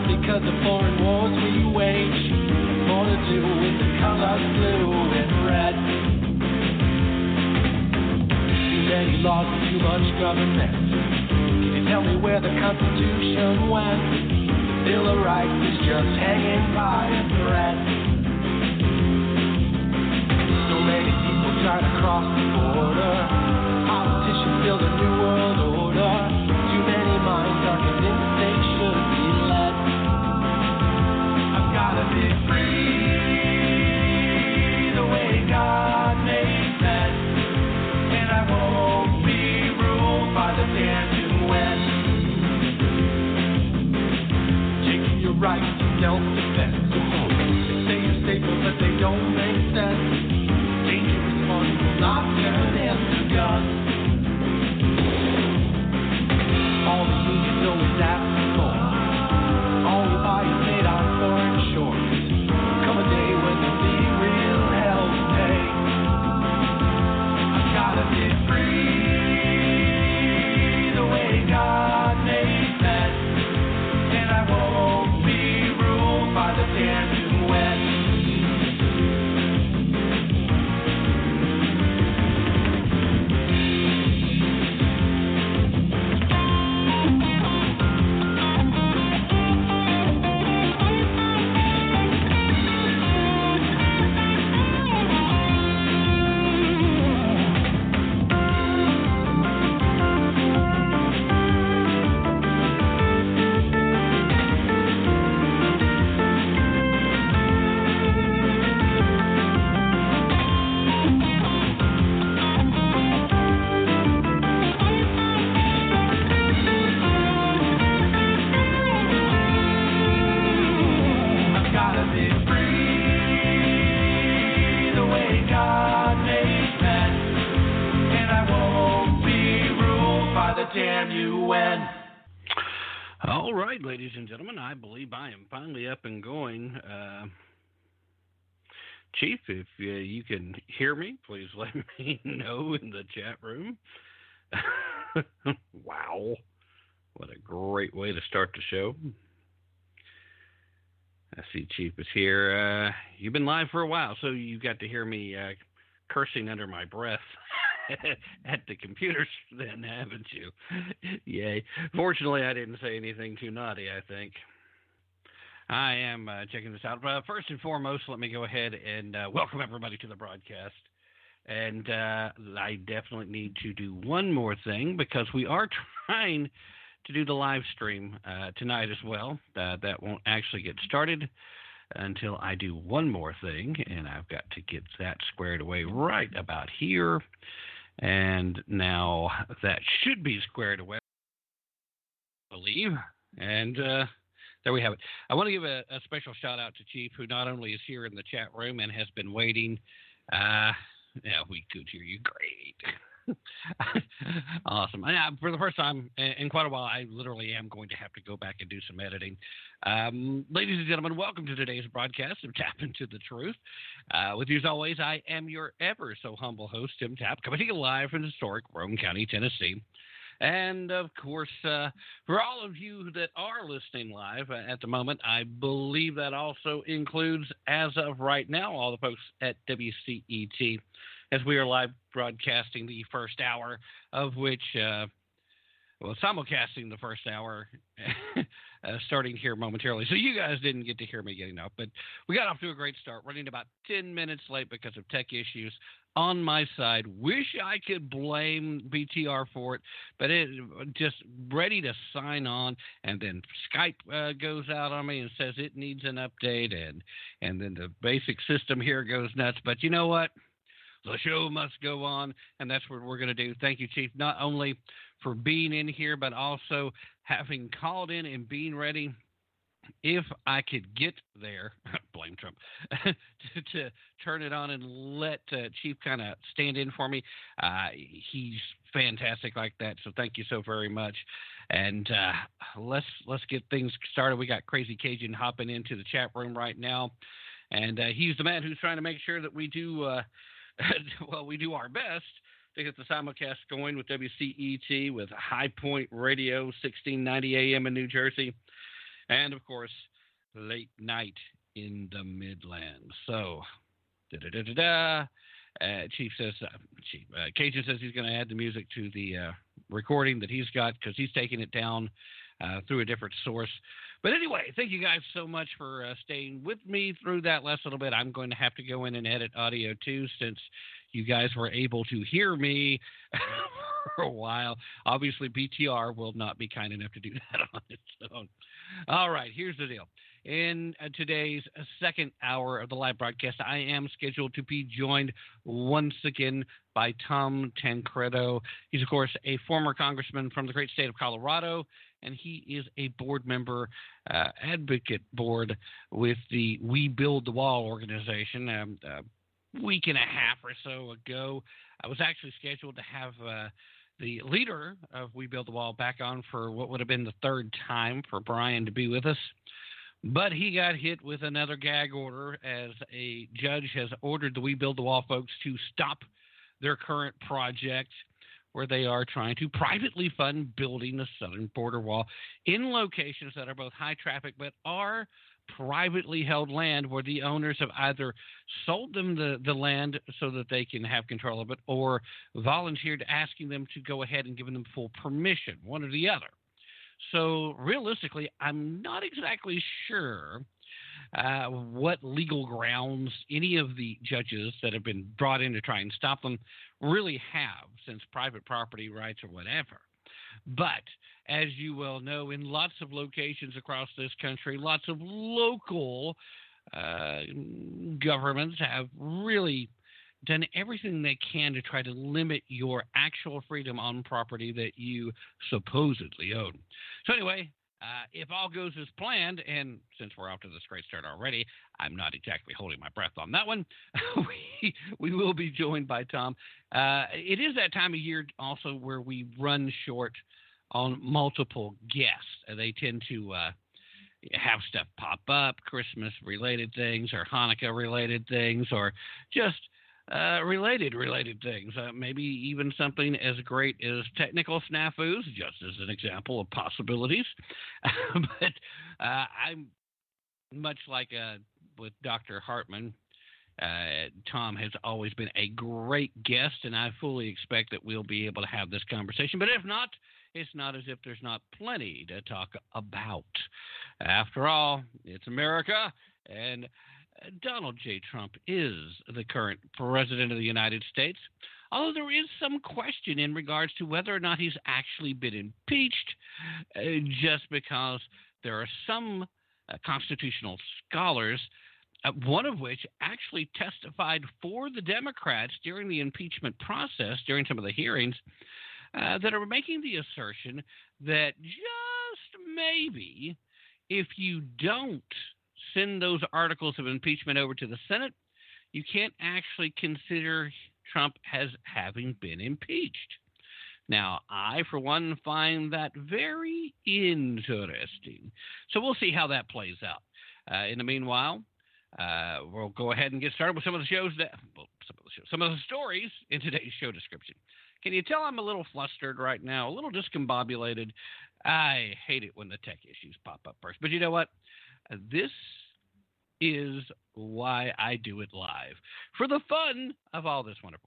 down because of foreign wars we wage. More to do with the colors blue and red. Too many laws and too much government. Can you tell me where the Constitution went? The Bill of Rights is just hanging by a thread. So many people try to cross the border. Politicians build a new world order. Too many minds are convinced they should be led. I've gotta be free the way God made men. And I won't be ruled by the damn UN. Taking your rights to self-defense. They say you're safer, but they don't make sense. Dangerous fun will not turn into guns. All the unions always ask for more. All we buy is made on foreign shores. Come a day when there'll be real hell to pay. I've gotta be free the way God made men. And I won't be ruled by the damn UN. All right, ladies and gentlemen, I believe I am finally up and going. Chief, if you can hear me, please let me know in the chat room. Wow, what a great way to start the show. I see Chief is here. You've been live for a while, so you got to hear me cursing under my breath at the computers then, haven't you? Yay. Fortunately, I didn't say anything too naughty, I think. I am checking this out. First and foremost, let me go ahead and welcome everybody to the broadcast. And I definitely need to do one more thing because we are trying to do the live stream tonight as well. That won't actually get started until I do one more thing, and I've got to get that squared away right about here. And now that should be squared away, I believe. And there we have it. I want to give a special shout out to Chief, who not only is here in the chat room and has been waiting. Yeah, we could hear you. Great. Awesome. For the first time in quite a while, I literally am going to have to go back and do some editing. Ladies and gentlemen, welcome to today's broadcast of Tap Into the Truth. With you as always, I am your ever so humble host, Tim Tapp, coming to you live from historic Roane County, Tennessee. And, of course, for all of you that are listening live at the moment, I believe that also includes, as of right now, all the folks at WCET, as we are live broadcasting the first hour, of which, simulcasting the first hour, starting here momentarily. So you guys didn't get to hear me getting up, but we got off to a great start, running about 10 minutes late because of tech issues on my side. Wish I could blame BTR for it, but it just ready to sign on, and then Skype goes out on me and says it needs an update, and then the basic system here goes nuts. But you know what? The show must go on, and that's what we're going to do. Thank you, Chief, not only for being in here, but also having called in and being ready. If I could get there, blame Trump, to turn it on and let Chief kind of stand in for me. He's fantastic like that, so thank you so very much. And let's get things started. We got Crazy Cajun hopping into the chat room right now, and he's the man who's trying to make sure that we do we do our best to get the simulcast going with WCET, with High Point Radio, 1690 AM in New Jersey. and, of course, late night in the Midlands. So, da-da-da-da-da. Cajun says he's going to add the music to the recording that he's got because he's taking it down through a different source. But anyway, thank you guys so much for staying with me through that last little bit. I'm going to have to go in and edit audio too, since you guys were able to hear me for a while. Obviously, BTR will not be kind enough to do that on its own. All right, here's the deal. In today's second hour of the live broadcast, I am scheduled to be joined once again by Tom Tancredo. He's, of course, a former congressman from the great state of Colorado, and he is a board member, advocate board with the We Build the Wall organization. A week and a half or so ago, I was actually scheduled to have the leader of We Build the Wall back on for what would have been the third time for Brian to be with us. But he got hit with another gag order as a judge has ordered the We Build the Wall folks to stop their current project where they are trying to privately fund building the southern border wall in locations that are both high traffic but are privately held land where the owners have either sold them the land so that they can have control of it or volunteered asking them to go ahead and giving them full permission, one or the other. So realistically, I'm not exactly sure what legal grounds any of the judges that have been brought in to try and stop them really have, since private property rights or whatever. But as you well know, in lots of locations across this country, lots of local governments have really done everything they can to try to limit your actual freedom on property that you supposedly own. So anyway, if all goes as planned, and since we're off to this great start already, I'm not exactly holding my breath on that one, we will be joined by Tom. It is that time of year also where we run short on multiple guests. They tend to have stuff pop up, Christmas-related things or Hanukkah-related things or just related things, maybe even something as great as technical snafus, just as an example of possibilities. But I'm much like with Dr. Hartman. Tom has always been a great guest, and I fully expect that we'll be able to have this conversation. But if not, it's not as if there's not plenty to talk about. After all, it's America, and Donald J. Trump is the current president of the United States, although there is some question in regards to whether or not he's actually been impeached, just because there are some constitutional scholars, one of which actually testified for the Democrats during the impeachment process, during some of the hearings, that are making the assertion that just maybe if you don't send those articles of impeachment over to the Senate, you can't actually consider Trump as having been impeached. Now, I, for one, find that very interesting. So we'll see how that plays out. In the meanwhile, we'll go ahead and get started with some of the stories in today's show description. Can you tell I'm a little flustered right now, a little discombobulated? I hate it when the tech issues pop up first. But you know what? This is why I do it live, for the fun of all this wonderful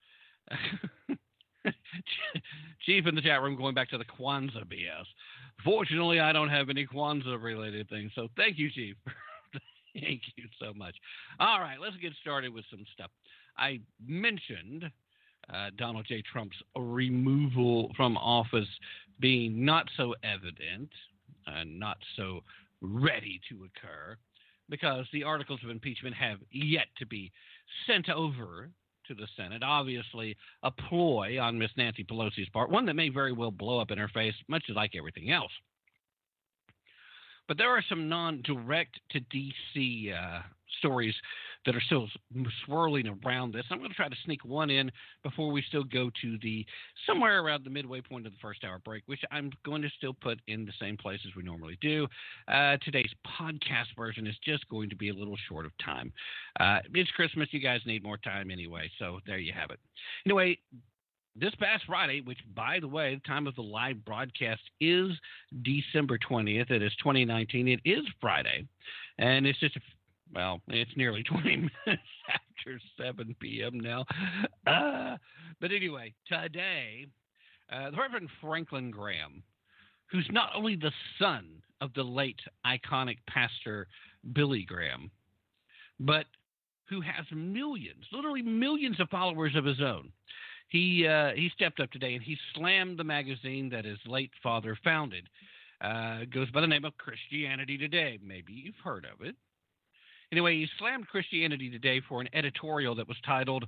stuff. Chief in the chat room going back to the Kwanzaa BS. Fortunately, I don't have any Kwanzaa-related things, so thank you, Chief. Thank you so much. All right, let's get started with some stuff. I mentioned Donald J. Trump's removal from office being not so evident and not so ready to occur because the articles of impeachment have yet to be sent over to the Senate. Obviously, a ploy on Miss Nancy Pelosi's part, one that may very well blow up in her face, much like everything else. But there are some non-direct to D.C. Stories that are still swirling around this. I'm going to try to sneak one in before we still go to the somewhere around the midway point of the first hour break, which I'm going to still put in the same place as we normally do. Today's podcast version is just going to be a little short of time. It's Christmas. You guys need more time anyway, so there you have it. Anyway, this past Friday, which, by the way, the time of the live broadcast is December 20th. It is 2019. It is Friday. And it's just, well, it's nearly 20 minutes after 7 p.m. now. But anyway, today, the Reverend Franklin Graham, who's not only the son of the late iconic pastor Billy Graham, but who has millions, literally millions of followers of his own. He stepped up today and he slammed the magazine that his late father founded. Goes by the name of Christianity Today. Maybe you've heard of it. Anyway, he slammed Christianity Today for an editorial that was titled,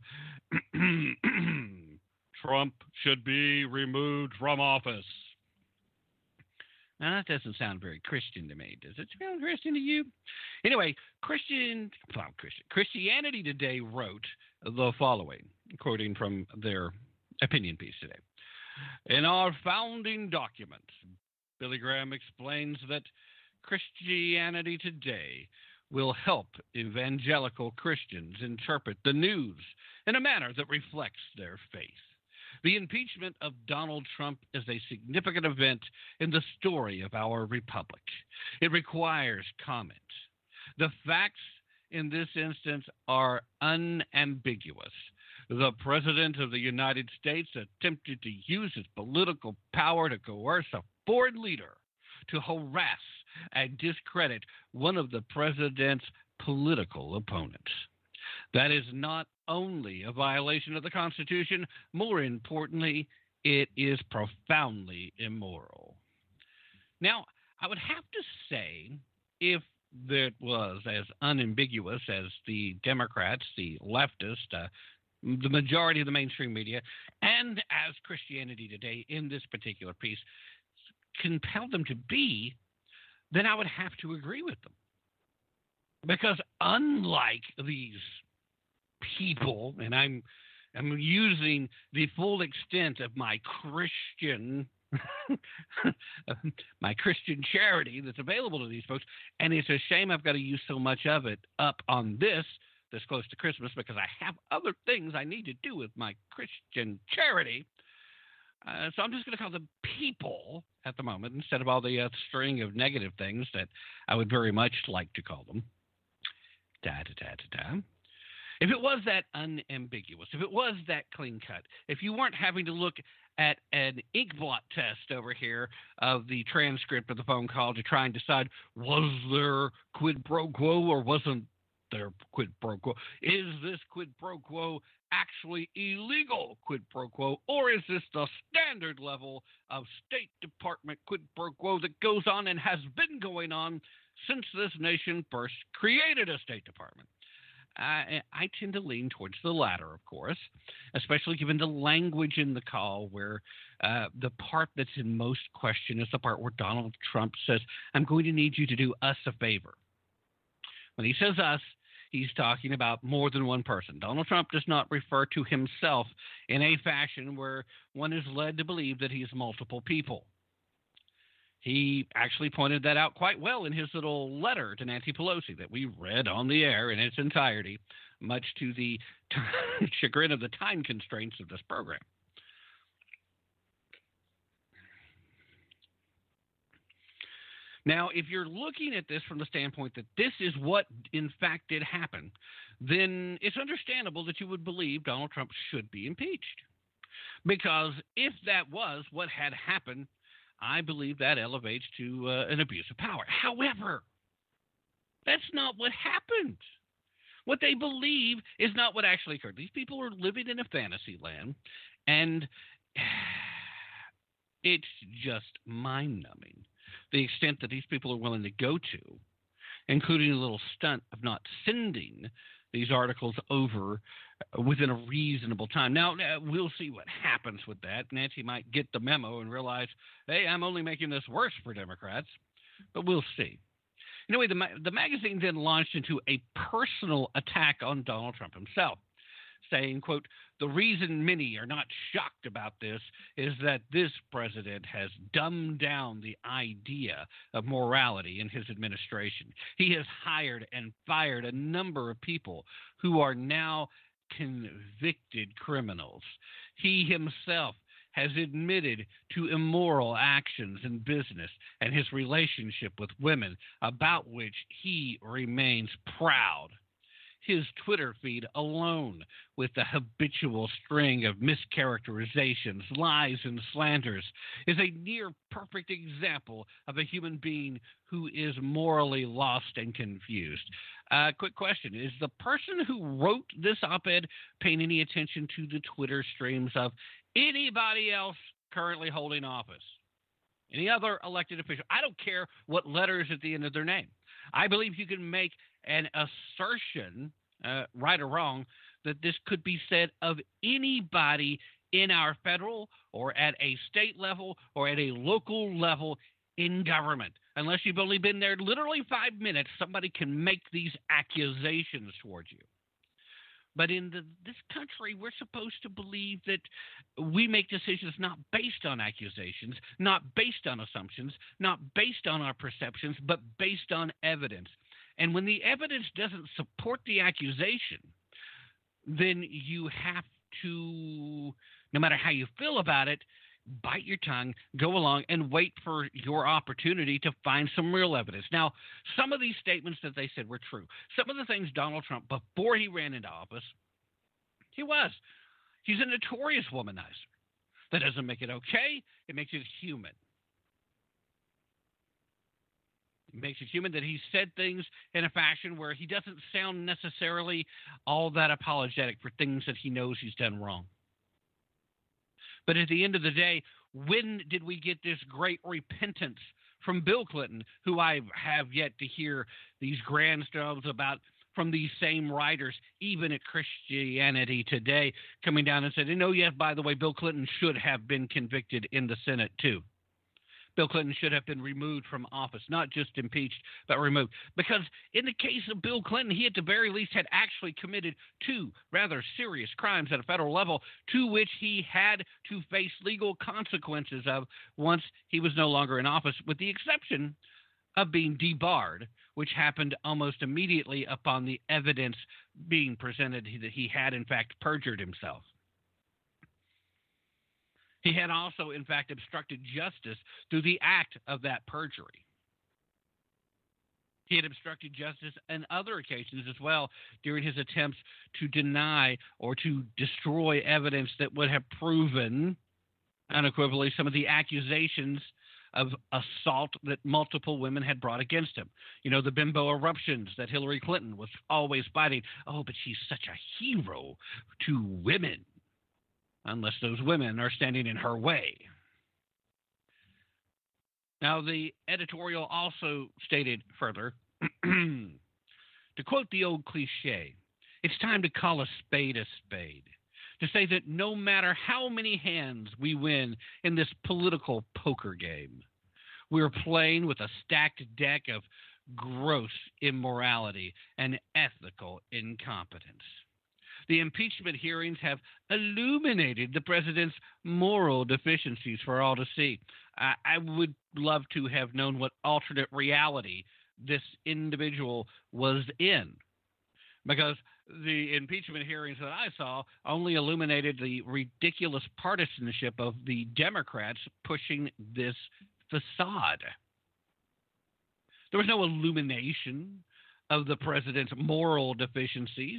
Trump should be removed from office. Now, that doesn't sound very Christian to me. Does it sound Christian to you? Anyway, Christianity Today wrote the following, quoting from their opinion piece today. In our founding documents, Billy Graham explains that Christianity Today will help evangelical Christians interpret the news in a manner that reflects their faith. The impeachment of Donald Trump is a significant event in the story of our republic. It requires comment. The facts in this instance are unambiguous. The President of the United States attempted to use his political power to coerce a foreign leader to harass and discredit one of the President's political opponents. That is not only a violation of the Constitution, more importantly, it is profoundly immoral. Now, I would have to say, if that was as unambiguous as the Democrats, the leftists, the majority of the mainstream media, and as Christianity Today in this particular piece compelled them to be, then I would have to agree with them. Because unlike these people, and I'm using the full extent of my Christian charity that's available to these folks, and it's a shame I've got to use so much of it up on this close to Christmas because I have other things I need to do with my Christian charity. So I'm just going to call them people at the moment instead of all the string of negative things that I would very much like to call them. If it was that unambiguous, if it was that clean cut, if you weren't having to look at an ink blot test over here of the transcript of the phone call to try and decide was there quid pro quo or wasn't there quid pro quo? Is this quid pro quo actually illegal quid pro quo, or is this the standard level of State Department quid pro quo that goes on and has been going on since this nation first created a State Department? I tend to lean towards the latter, of course, especially given the language in the call where the part that's in most question is the part where Donald Trump says, I'm going to need you to do us a favor. When he says us, he's talking about more than one person. Donald Trump does not refer to himself in a fashion where one is led to believe that he's multiple people. He actually pointed that out quite well in his little letter to Nancy Pelosi that we read on the air in its entirety, much to the chagrin of the time constraints of this program. Now, if you're looking at this from the standpoint that this is what, in fact, did happen, then it's understandable that you would believe Donald Trump should be impeached. Because if that was what had happened, I believe that elevates to an abuse of power. However, that's not what happened. What they believe is not what actually occurred. These people are living in a fantasy land, and it's just mind-numbing the extent that these people are willing to go to, including a little stunt of not sending these articles over within a reasonable time. Now, we'll see what happens with that. Nancy might get the memo and realize, hey, I'm only making this worse for Democrats, but we'll see. Anyway, the magazine then launched into a personal attack on Donald Trump himself, saying, quote, the reason many are not shocked about this is that this president has dumbed down the idea of morality in his administration. He has hired and fired a number of people who are now convicted criminals. He himself has admitted to immoral actions in business and his relationship with women, about which he remains proud. His Twitter feed alone, with the habitual string of mischaracterizations, lies, and slanders, is a near perfect example of a human being who is morally lost and confused. Quick question. Is the person who wrote this op-ed paying any attention to the Twitter streams of anybody else currently holding office? Any other elected official? I don't care what letters at the end of their name. I believe you can make an assertion, right or wrong, that this could be said of anybody in our federal or at a state level or at a local level in government. Unless you've only been there literally 5 minutes, somebody can make these accusations towards you. But in this country, we're supposed to believe that we make decisions not based on accusations, not based on assumptions, not based on our perceptions, but based on evidence. And when the evidence doesn't support the accusation, then you have to, no matter how you feel about it, bite your tongue, go along, and wait for your opportunity to find some real evidence. Now, some of these statements that they said were true. Some of the things Donald Trump, before he ran into office, he's a notorious womanizer. That doesn't make it okay. It makes it human. It makes it human that he said things in a fashion where he doesn't sound necessarily all that apologetic for things that he knows he's done wrong. But at the end of the day, when did we get this great repentance from Bill Clinton, who I have yet to hear these grand stories about from these same writers, even at Christianity Today, coming down and said, yes, by the way, Bill Clinton should have been convicted in the Senate too. Bill Clinton should have been removed from office, not just impeached, but removed. Because in the case of Bill Clinton, he at the very least had actually committed 2 rather serious crimes at a federal level, to which he had to face legal consequences of once he was no longer in office, with the exception of being debarred, which happened almost immediately upon the evidence being presented that he had, in fact, perjured himself. He had also, in fact, obstructed justice through the act of that perjury. He had obstructed justice on other occasions as well during his attempts to deny or to destroy evidence that would have proven unequivocally some of the accusations of assault that multiple women had brought against him. The bimbo eruptions that Hillary Clinton was always fighting. Oh, but she's such a hero to women. Unless those women are standing in her way. Now, the editorial also stated further, to quote the old cliche, it's time to call a spade, to say that no matter how many hands we win in this political poker game, we're playing with a stacked deck of gross immorality and ethical incompetence. The impeachment hearings have illuminated the president's moral deficiencies for all to see. I would love to have known what alternate reality this individual was in, because the impeachment hearings that I saw only illuminated the ridiculous partisanship of the Democrats pushing this facade. There was no illumination of the president's moral deficiencies.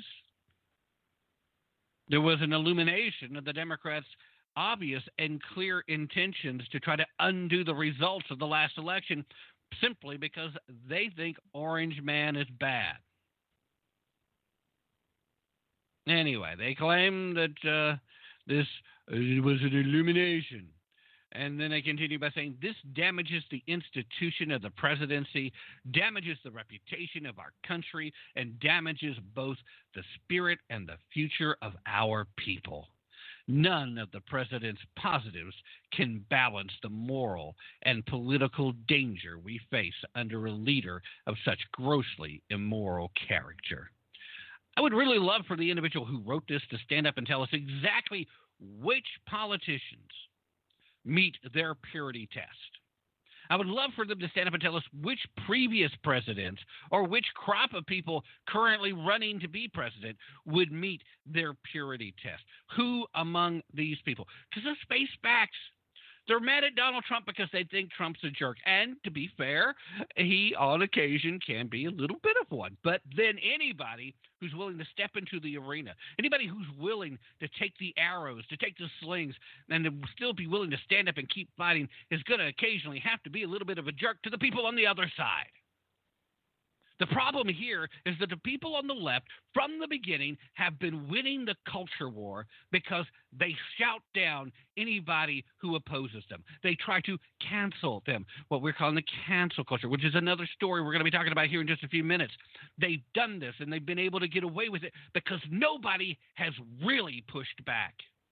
There was an illumination of the Democrats' obvious and clear intentions to try to undo the results of the last election simply because they think Orange Man is bad. Anyway, they claim that this was an illumination. And then they continue by saying this damages the institution of the presidency, damages the reputation of our country, and damages both the spirit and the future of our people. None of the president's positives can balance the moral and political danger we face under a leader of such grossly immoral character. I would really love for the individual who wrote this to stand up and tell us exactly which politicians meet their purity test. I would love for them to stand up and tell us which previous president or which crop of people currently running to be president would meet their purity test. Who among these people? Because let's face facts. They're mad at Donald Trump because they think Trump's a jerk. And to be fair, he on occasion can be a little bit of one. But then anybody who's willing to step into the arena, anybody who's willing to take the arrows, to take the slings, and to still be willing to stand up and keep fighting is going to occasionally have to be a little bit of a jerk to the people on the other side. The problem here is that the people on the left from the beginning have been winning the culture war because they shout down anybody who opposes them. They try to cancel them, what we're calling the cancel culture, which is another story we're going to be talking about here in just a few minutes. They've done this and they've been able to get away with it because nobody has really pushed back.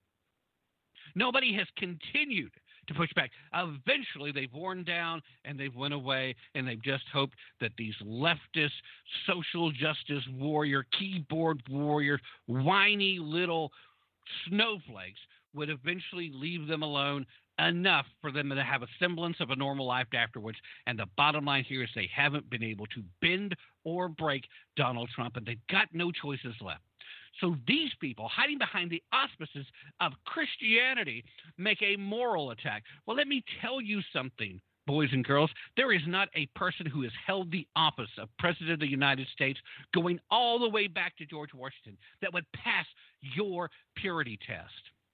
Nobody has continued to push back. Eventually, they've worn down and they've went away, and they've just hoped that these leftist, social justice warrior, keyboard warriors, whiny little snowflakes would eventually leave them alone enough for them to have a semblance of a normal life afterwards. And the bottom line here is they haven't been able to bend or break Donald Trump, and they've got no choices left. So these people, hiding behind the auspices of Christianity, make a moral attack. Well, let me tell you something, boys and girls. There is not a person who has held the office of President of the United States going all the way back to George Washington that would pass your purity test.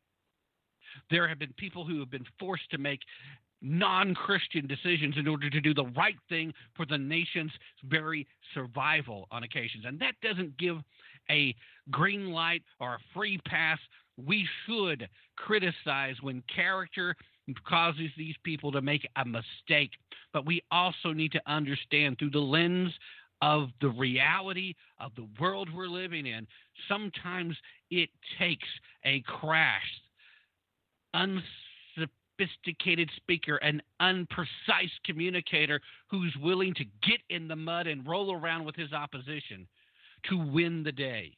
There have been people who have been forced to make non-Christian decisions in order to do the right thing for the nation's very survival on occasions. And that doesn't give a green light or a free pass. We should criticize when character causes these people to make a mistake. But we also need to understand through the lens of the reality of the world we're living in, sometimes it takes a crash, unsophisticated speaker, an unprecise communicator who's willing to get in the mud and roll around with his opposition to win the day.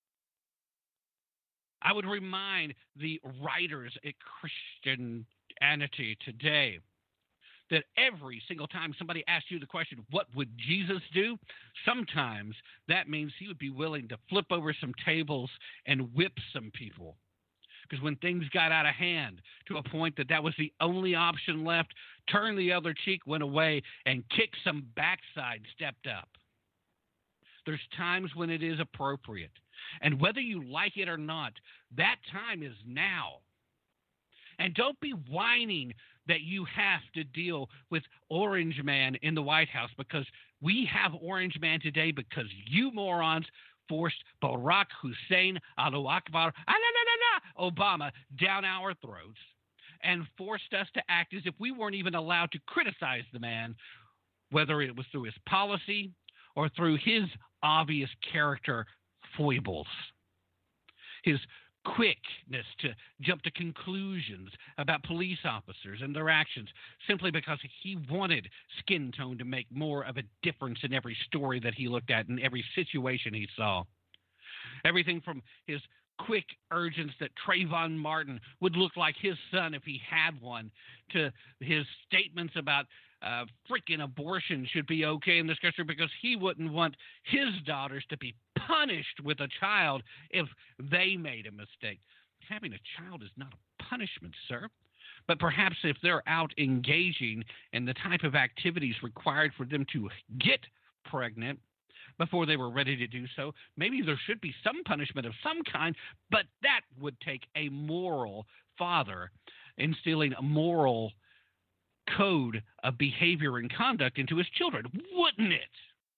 I would remind the writers at Christianity Today that every single time somebody asks you the question, what would Jesus do? Sometimes that means he would be willing to flip over some tables and whip some people. Because when things got out of hand to a point that was the only option left, turn the other cheek, went away, and kick some backside, stepped up. There's times when it is appropriate. And whether you like it or not, that time is now. And don't be whining that you have to deal with Orange Man in the White House, because we have Orange Man today because you morons forced Barack Hussein Allahu Akbar Obama down our throats and forced us to act as if we weren't even allowed to criticize the man, whether it was through his policy or through his obvious character foibles, his quickness to jump to conclusions about police officers and their actions simply because he wanted skin tone to make more of a difference in every story that he looked at and every situation he saw. Everything from his quick urgence that Trayvon Martin would look like his son if he had one, to his statements about freaking abortion should be okay in this country because he wouldn't want his daughters to be punished with a child if they made a mistake. Having a child is not a punishment, sir. But perhaps if they're out engaging in the type of activities required for them to get pregnant before they were ready to do so, maybe there should be some punishment of some kind, but that would take a moral father instilling a moral code of behavior and conduct into his children, wouldn't it?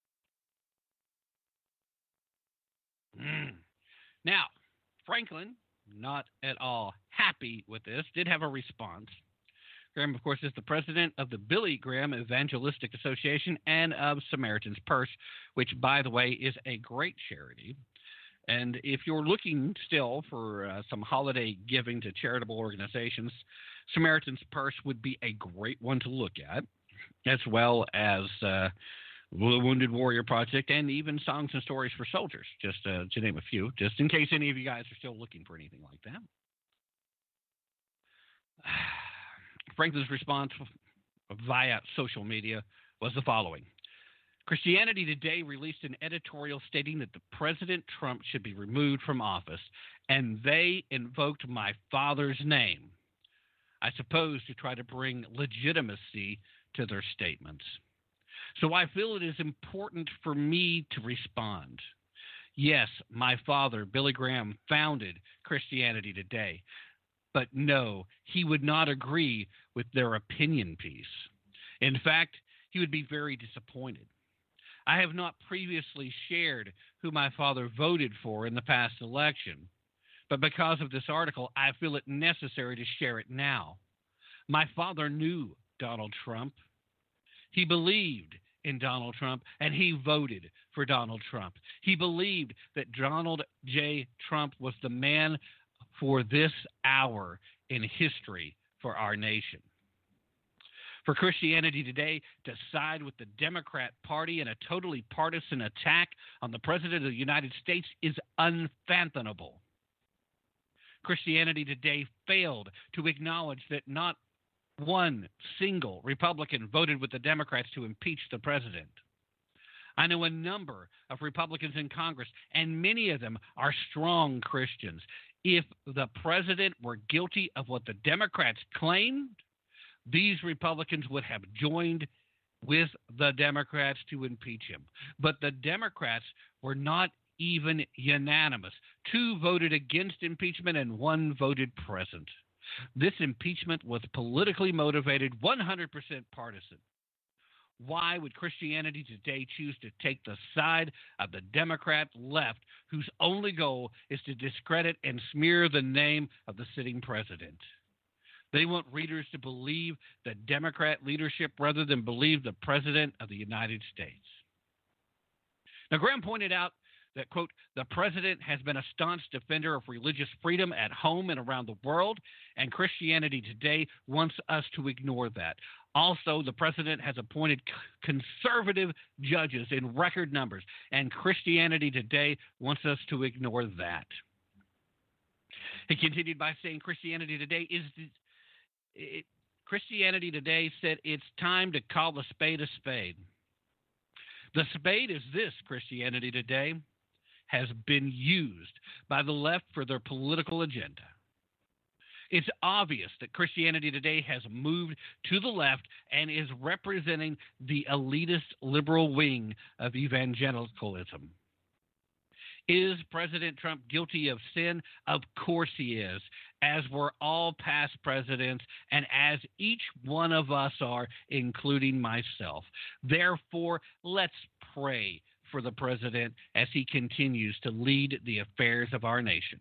Now, Franklin, not at all happy with this, did have a response. Graham, of course, is the president of the Billy Graham Evangelistic Association and of Samaritan's Purse, which, by the way, is a great charity. And if you're looking still for some holiday giving to charitable organizations, Samaritan's Purse would be a great one to look at, as well as the Wounded Warrior Project and even Songs and Stories for Soldiers, just to name a few, just in case any of you guys are still looking for anything like that. Franklin's response via social media was the following. Christianity Today released an editorial stating that the President Trump should be removed from office, and they invoked my father's name, I suppose to try to bring legitimacy to their statements. So I feel it is important for me to respond. Yes, my father, Billy Graham, founded Christianity Today, but no, he would not agree with their opinion piece. In fact, he would be very disappointed. I have not previously shared who my father voted for in the past election, but because of this article, I feel it necessary to share it now. My father knew Donald Trump. He believed in Donald Trump, and he voted for Donald Trump. He believed that Donald J. Trump was the man for this hour in history for our nation. For Christianity Today to side with the Democrat Party in a totally partisan attack on the President of the United States is unfathomable. Christianity Today failed to acknowledge that not one single Republican voted with the Democrats to impeach the president. I know a number of Republicans in Congress, and many of them are strong Christians. If the president were guilty of what the Democrats claimed, these Republicans would have joined with the Democrats to impeach him. But the Democrats were not even unanimous. 2 voted against impeachment and 1 voted present. This impeachment was politically motivated, 100% partisan. Why would Christianity Today choose to take the side of the Democrat left, whose only goal is to discredit and smear the name of the sitting president? They want readers to believe the Democrat leadership rather than believe the President of the United States. Now, Graham pointed out that, quote, the president has been a staunch defender of religious freedom at home and around the world, and Christianity Today wants us to ignore that. Also, the president has appointed conservative judges in record numbers, and Christianity Today wants us to ignore that. He continued by saying Christianity Today said it's time to call the spade a spade. The spade is this: Christianity Today has been used by the left for their political agenda. It's obvious that Christianity Today has moved to the left and is representing the elitist liberal wing of evangelicalism. Is President Trump guilty of sin? Of course he is, as were all past presidents and as each one of us are, including myself. Therefore, let's pray for the president as he continues to lead the affairs of our nation.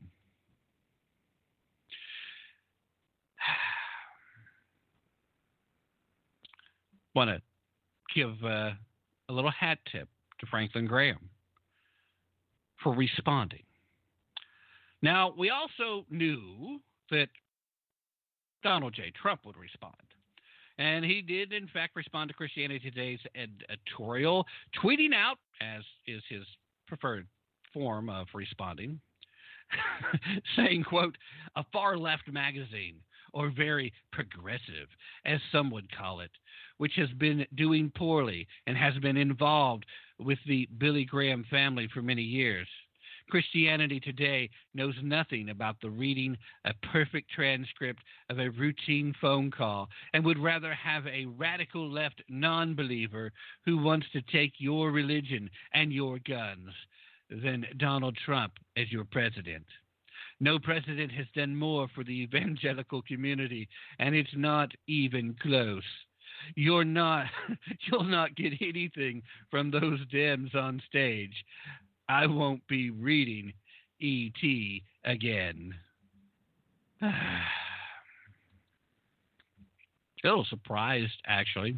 Want to give a little hat tip to Franklin Graham for responding. Now, we also knew that Donald J. Trump would respond. And he did, in fact, respond to Christianity Today's editorial, tweeting out, as is his preferred form of responding, saying, quote, a far-left magazine, or very progressive, as some would call it, which has been doing poorly and has been involved with the Billy Graham family for many years. Christianity Today knows nothing about the reading a perfect transcript of a routine phone call and would rather have a radical left non-believer who wants to take your religion and your guns than Donald Trump as your president. No president has done more for the evangelical community, and it's not even close. You'll not get anything from those Dems on stage. I won't be reading E.T. again. A little surprised, actually,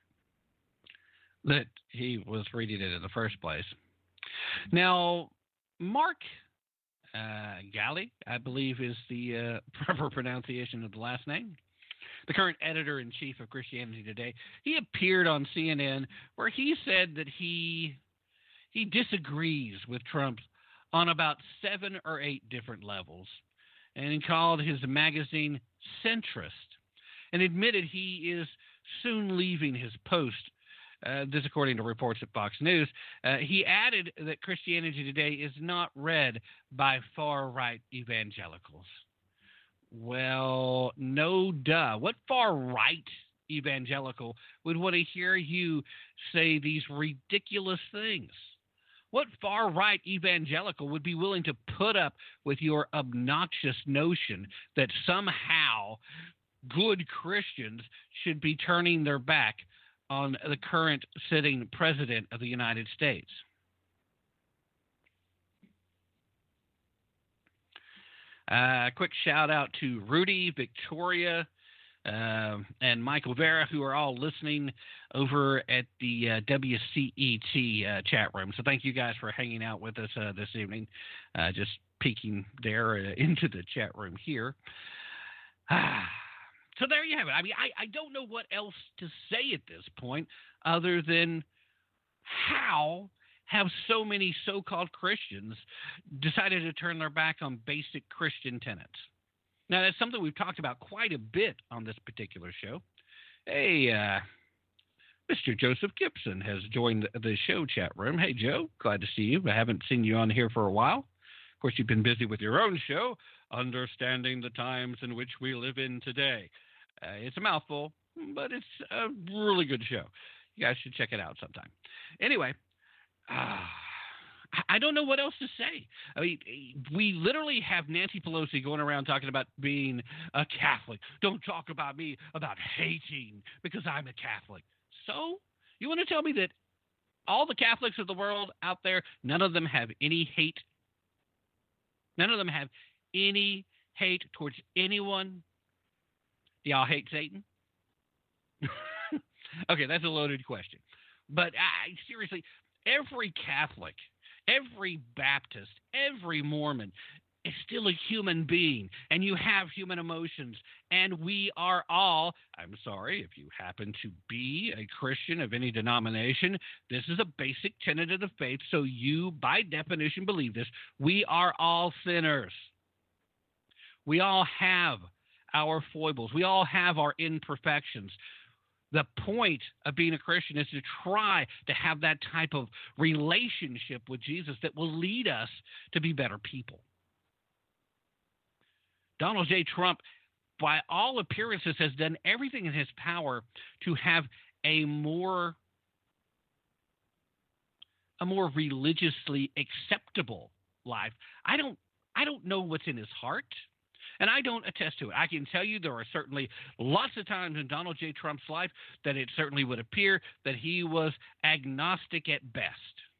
that he was reading it in the first place. Now, Mark Galli, I believe is the proper pronunciation of the last name, the current editor-in-chief of Christianity Today, he appeared on CNN where he said that he disagrees with Trump on about 7 or 8 different levels, and called his magazine centrist, and admitted he is soon leaving his post. This according to reports at Fox News. He added that Christianity Today is not read by far-right evangelicals. Well, no duh. What far-right evangelical would want to hear you say these ridiculous things? What far-right evangelical would be willing to put up with your obnoxious notion that somehow good Christians should be turning their back on the current sitting president of the United States? Quick shout out to Rudy, Victoria, and Michael Vera, who are all listening over at the WCET chat room. So thank you guys for hanging out with us this evening. Just peeking there into the chat room here. So there you have it. I mean, I don't know what else to say at this point other than how have so many so-called Christians decided to turn their back on basic Christian tenets. Now, that's something we've talked about quite a bit on this particular show. Hey, Mr. Joseph Gibson has joined the show chat room. Hey, Joe, glad to see you. I haven't seen you on here for a while. Of course, you've been busy with your own show, Understanding the Times in Which We Live in Today. It's a mouthful, but it's a really good show. You guys should check it out sometime. Anyway, I don't know what else to say. I mean, we literally have Nancy Pelosi going around talking about being a Catholic. Don't talk about me about hating because I'm a Catholic. So, you want to tell me that all the Catholics of the world out there, none of them have any hate? None of them have any hate towards anyone? Do y'all hate Satan? Okay, that's a loaded question. But seriously, every Catholic, every Baptist, every Mormon is still a human being, and you have human emotions, and we are all, I'm sorry, if you happen to be a Christian of any denomination, this is a basic tenet of the faith, so you, by definition, believe this. We are all sinners. We all have our foibles. We all have our imperfections. The point of being a Christian is to try to have that type of relationship with Jesus that will lead us to be better people. Donald J. Trump, by all appearances, has done everything in his power to have a more religiously acceptable life. I don't know what's in his heart. And I don't attest to it. I can tell you there are certainly lots of times in Donald J. Trump's life that it certainly would appear that he was agnostic at best.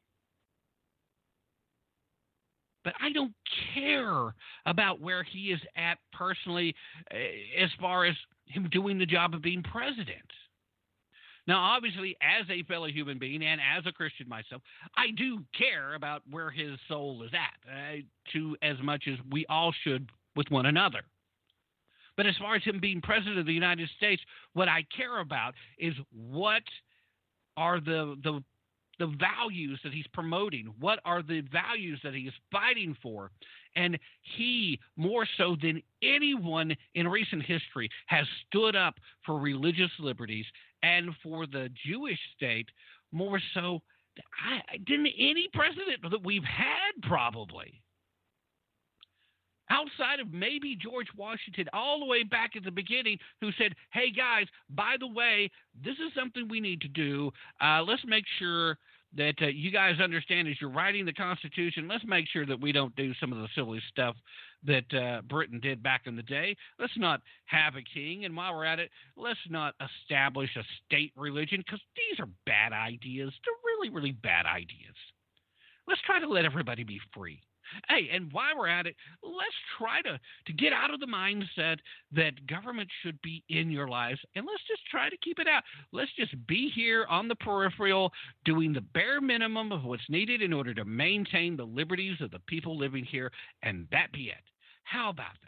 But I don't care about where he is at personally as far as him doing the job of being president. Now, obviously, as a fellow human being and as a Christian myself, I do care about where his soul is at, to as much as we all should with one another. But as far as him being president of the United States, what I care about is what are the values that he's promoting? What are the values that he is fighting for? And he, more so than anyone in recent history, has stood up for religious liberties and for the Jewish state more so than any president that we've had, probably. Outside of maybe George Washington, all the way back at the beginning, who said, hey, guys, by the way, this is something we need to do. Let's make sure that you guys understand as you're writing the Constitution, let's make sure that we don't do some of the silly stuff that Britain did back in the day. Let's not have a king. And while we're at it, let's not establish a state religion, because these are bad ideas. They're really, really bad ideas. Let's try to let everybody be free. Hey, and while we're at it, let's try to get out of the mindset that government should be in your lives, and let's just try to keep it out. Let's just be here on the peripheral, doing the bare minimum of what's needed in order to maintain the liberties of the people living here, and that be it. How about that?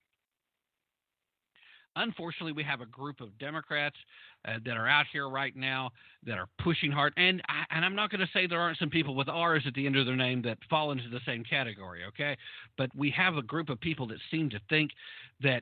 Unfortunately, we have a group of Democrats that are out here right now that are pushing hard. And I'm not going to say there aren't some people with R's at the end of their name that fall into the same category, okay? But we have a group of people that seem to think that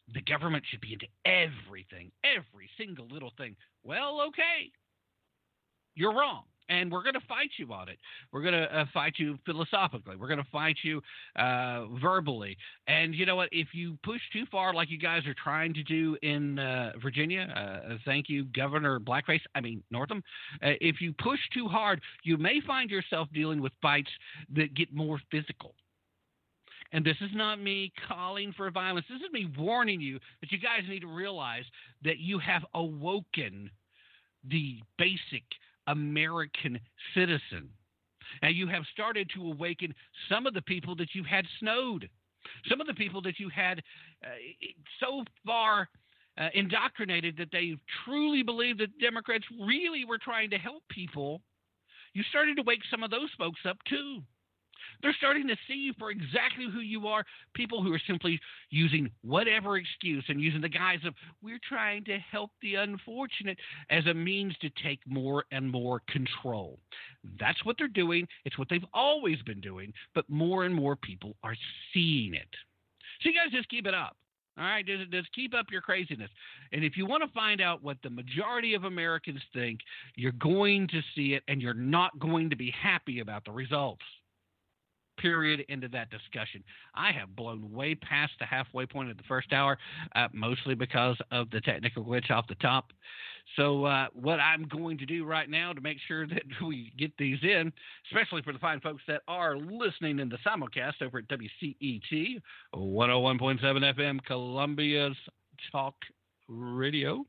the government should be into everything, every single little thing. Well, okay, you're wrong. And we're going to fight you on it. We're going to fight you philosophically. We're going to fight you verbally. And you know what? If you push too far, like you guys are trying to do in Virginia, thank you, Governor Blackface, Northam. If you push too hard, you may find yourself dealing with fights that get more physical. And this is not me calling for violence. This is me warning you that you guys need to realize that you have awoken the basic American citizen. And you have started to awaken some of the people that you had snowed, some of the people that you had so far indoctrinated that they truly believed that Democrats really were trying to help people. You started to wake some of those folks up too. They're starting to see you for exactly who you are, people who are simply using whatever excuse and using the guise of we're trying to help the unfortunate as a means to take more and more control. That's what they're doing. It's what they've always been doing, but more and more people are seeing it. So you guys just keep it up. All right, just keep up your craziness. And if you want to find out what the majority of Americans think, you're going to see it, and you're not going to be happy about the results. Period. Into that discussion. I have blown way past the halfway point of the first hour, mostly because of the technical glitch off the top. So what I'm going to do right now to make sure that we get these in, especially for the fine folks that are listening in the simulcast over at WCET 101.7 FM, Columbia's Talk Radio.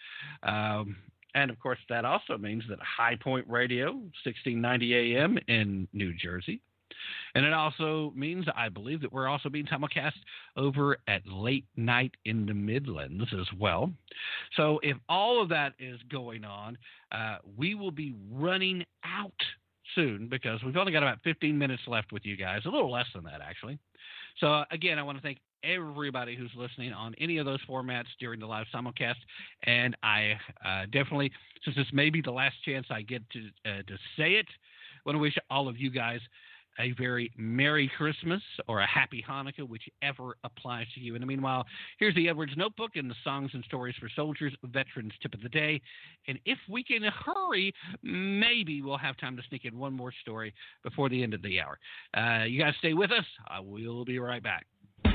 And, of course, that also means that High Point Radio, 1690 AM in New Jersey. And it also means, I believe, that we're also being simulcast over at Late Night in the Midlands as well. So if all of that is going on, we will be running out soon because we've only got about 15 minutes left with you guys, a little less than that, actually. So, again, I want to thank everybody who's listening on any of those formats during the live simulcast. And I definitely, since this may be the last chance I get to say it, I want to wish all of you guys a very Merry Christmas or a Happy Hanukkah, whichever applies to you. In the meanwhile, here's the Edwards Notebook and the Songs and Stories for Soldiers, Veterans Tip of the Day. And if we can hurry, maybe we'll have time to sneak in one more story before the end of the hour. You guys stay with us. I will be right back.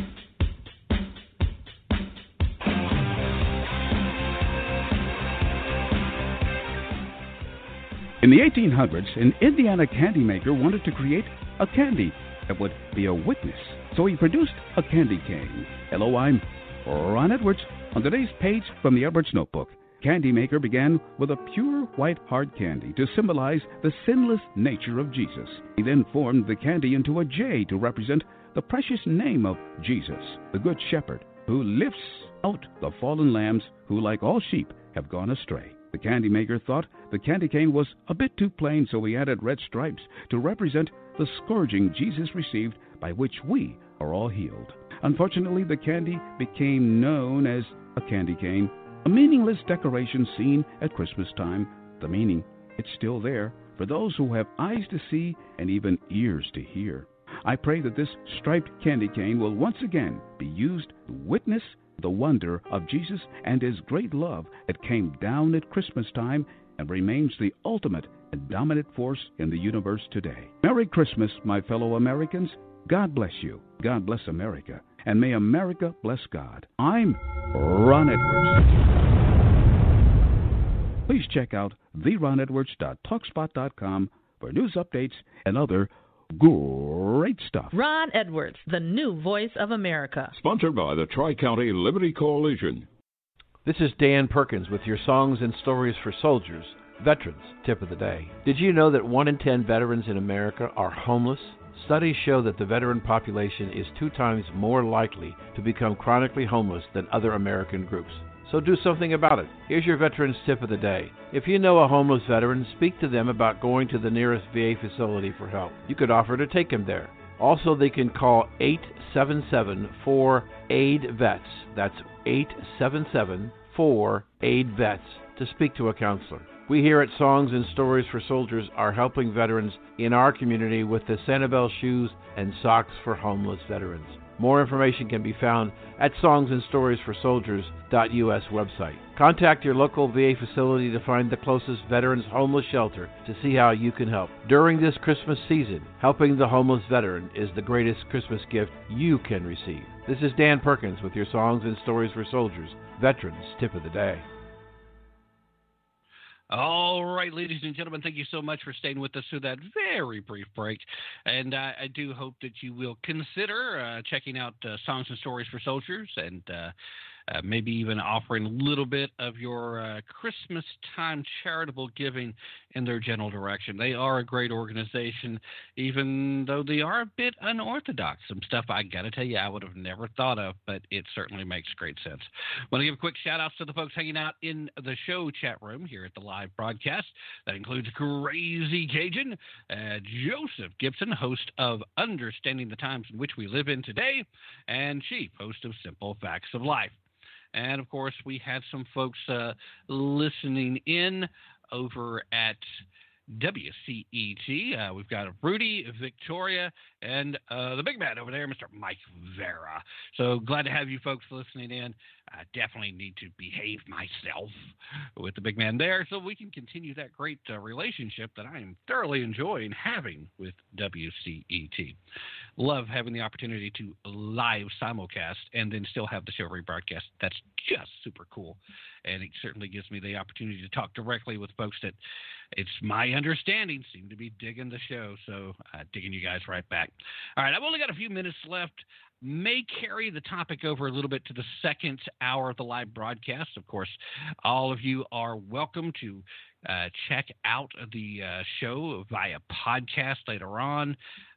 In the 1800s, an Indiana candy maker wanted to create a candy that would be a witness. So he produced a candy cane. Hello, I'm Ron Edwards. On today's page from the Edwards Notebook, Candy Maker began with a pure white hard candy to symbolize the sinless nature of Jesus. He then formed the candy into a J to represent the precious name of Jesus, the Good Shepherd, who lifts out the fallen lambs who, like all sheep, have gone astray. The candy maker thought the candy cane was a bit too plain, so he added red stripes to represent the scourging Jesus received, by which we are all healed. Unfortunately, the candy became known as a candy cane, a meaningless decoration seen at Christmas time. The meaning, it's still there for those who have eyes to see and even ears to hear. I pray that this striped candy cane will once again be used to witness the wonder of Jesus and his great love that came down at Christmas time and remains the ultimate and dominant force in the universe today. Merry Christmas, my fellow Americans. God bless you. God bless America. And may America bless God. I'm Ron Edwards. Please check out theronedwards.talkspot.com for news updates and other great stuff. Ron Edwards, the new voice of America. Sponsored by the Tri-County Liberty Coalition. This is Dan Perkins with your Songs and Stories for Soldiers, Veterans Tip of the Day. Did you know that 1 in 10 veterans in America are homeless? Studies show that the veteran population is 2 times more likely to become chronically homeless than other American groups. So do something about it. Here's your Veterans Tip of the Day. If you know a homeless veteran, speak to them about going to the nearest VA facility for help. You could offer to take them there. Also, they can call 877-4-AID-VETS. That's 877-4-AID-VETS to speak to a counselor. We here at Songs and Stories for Soldiers are helping veterans in our community with the Sanibel Shoes and Socks for Homeless Veterans. More information can be found at songsandstoriesforsoldiers.us website. Contact your local VA facility to find the closest Veterans Homeless Shelter to see how you can help. During this Christmas season, helping the homeless veteran is the greatest Christmas gift you can receive. This is Dan Perkins with your Songs and Stories for Soldiers Veterans Tip of the Day. All right, ladies and gentlemen, thank you so much for staying with us through that very brief break. And I do hope that you will consider checking out Songs and Stories for Soldiers and maybe even offering a little bit of your Christmas time charitable giving in their general direction. They are a great organization, even though they are a bit unorthodox. Some stuff I got to tell you I would have never thought of, but it certainly makes great sense. I want to give quick shout-outs to the folks hanging out in the show chat room here at the live broadcast. That includes Crazy Cajun, Joseph Gibson, host of Understanding the Times in Which We Live in Today, and Chief, host of Simple Facts of Life. And, of course, we had some folks listening in over at WCET. We've got Rudy, Victoria, and the big man over there, Mr. Mike Vera. So glad to have you folks listening in. I definitely need to behave myself with the big man there so we can continue that great relationship that I am thoroughly enjoying having with WCET. Love having the opportunity to live simulcast and then still have the show rebroadcast. That's just super cool. And it certainly gives me the opportunity to talk directly with folks that it's my understanding seem to be digging the show. So digging you guys right back. All right, I've only got a few minutes left. May carry the topic over a little bit to the second hour of the live broadcast. Of course, all of you are welcome to check out the show via podcast later on.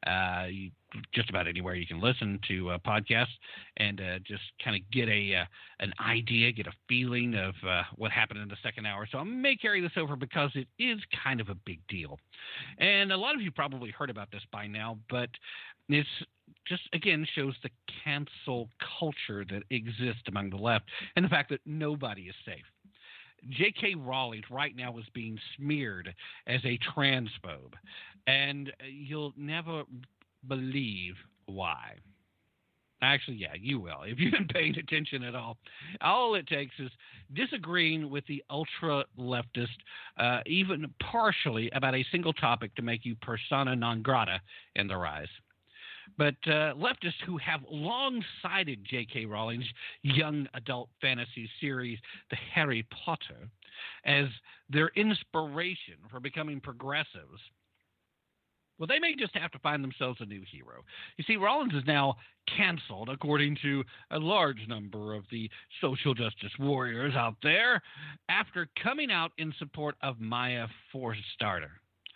Just about anywhere you can listen to podcasts and just kind of get an idea, get a feeling of what happened in the second hour. So I may carry this over because it is kind of a big deal. And a lot of you probably heard about this by now, but it's just, again, shows the cancel culture that exists among the left and the fact that nobody is safe. J.K. Rowling right now is being smeared as a transphobe, and you'll never believe why. Actually, yeah, you will. If you've been paying attention at all, all it takes is disagreeing with the ultra-leftist, even partially about a single topic to make you persona non grata in their eyes. But leftists who have long cited J.K. Rowling's young adult fantasy series, The Harry Potter, as their inspiration for becoming progressives, well, they may just have to find themselves a new hero. You see, Rowling is now canceled, according to a large number of the social justice warriors out there, after coming out in support of Maya Forstater.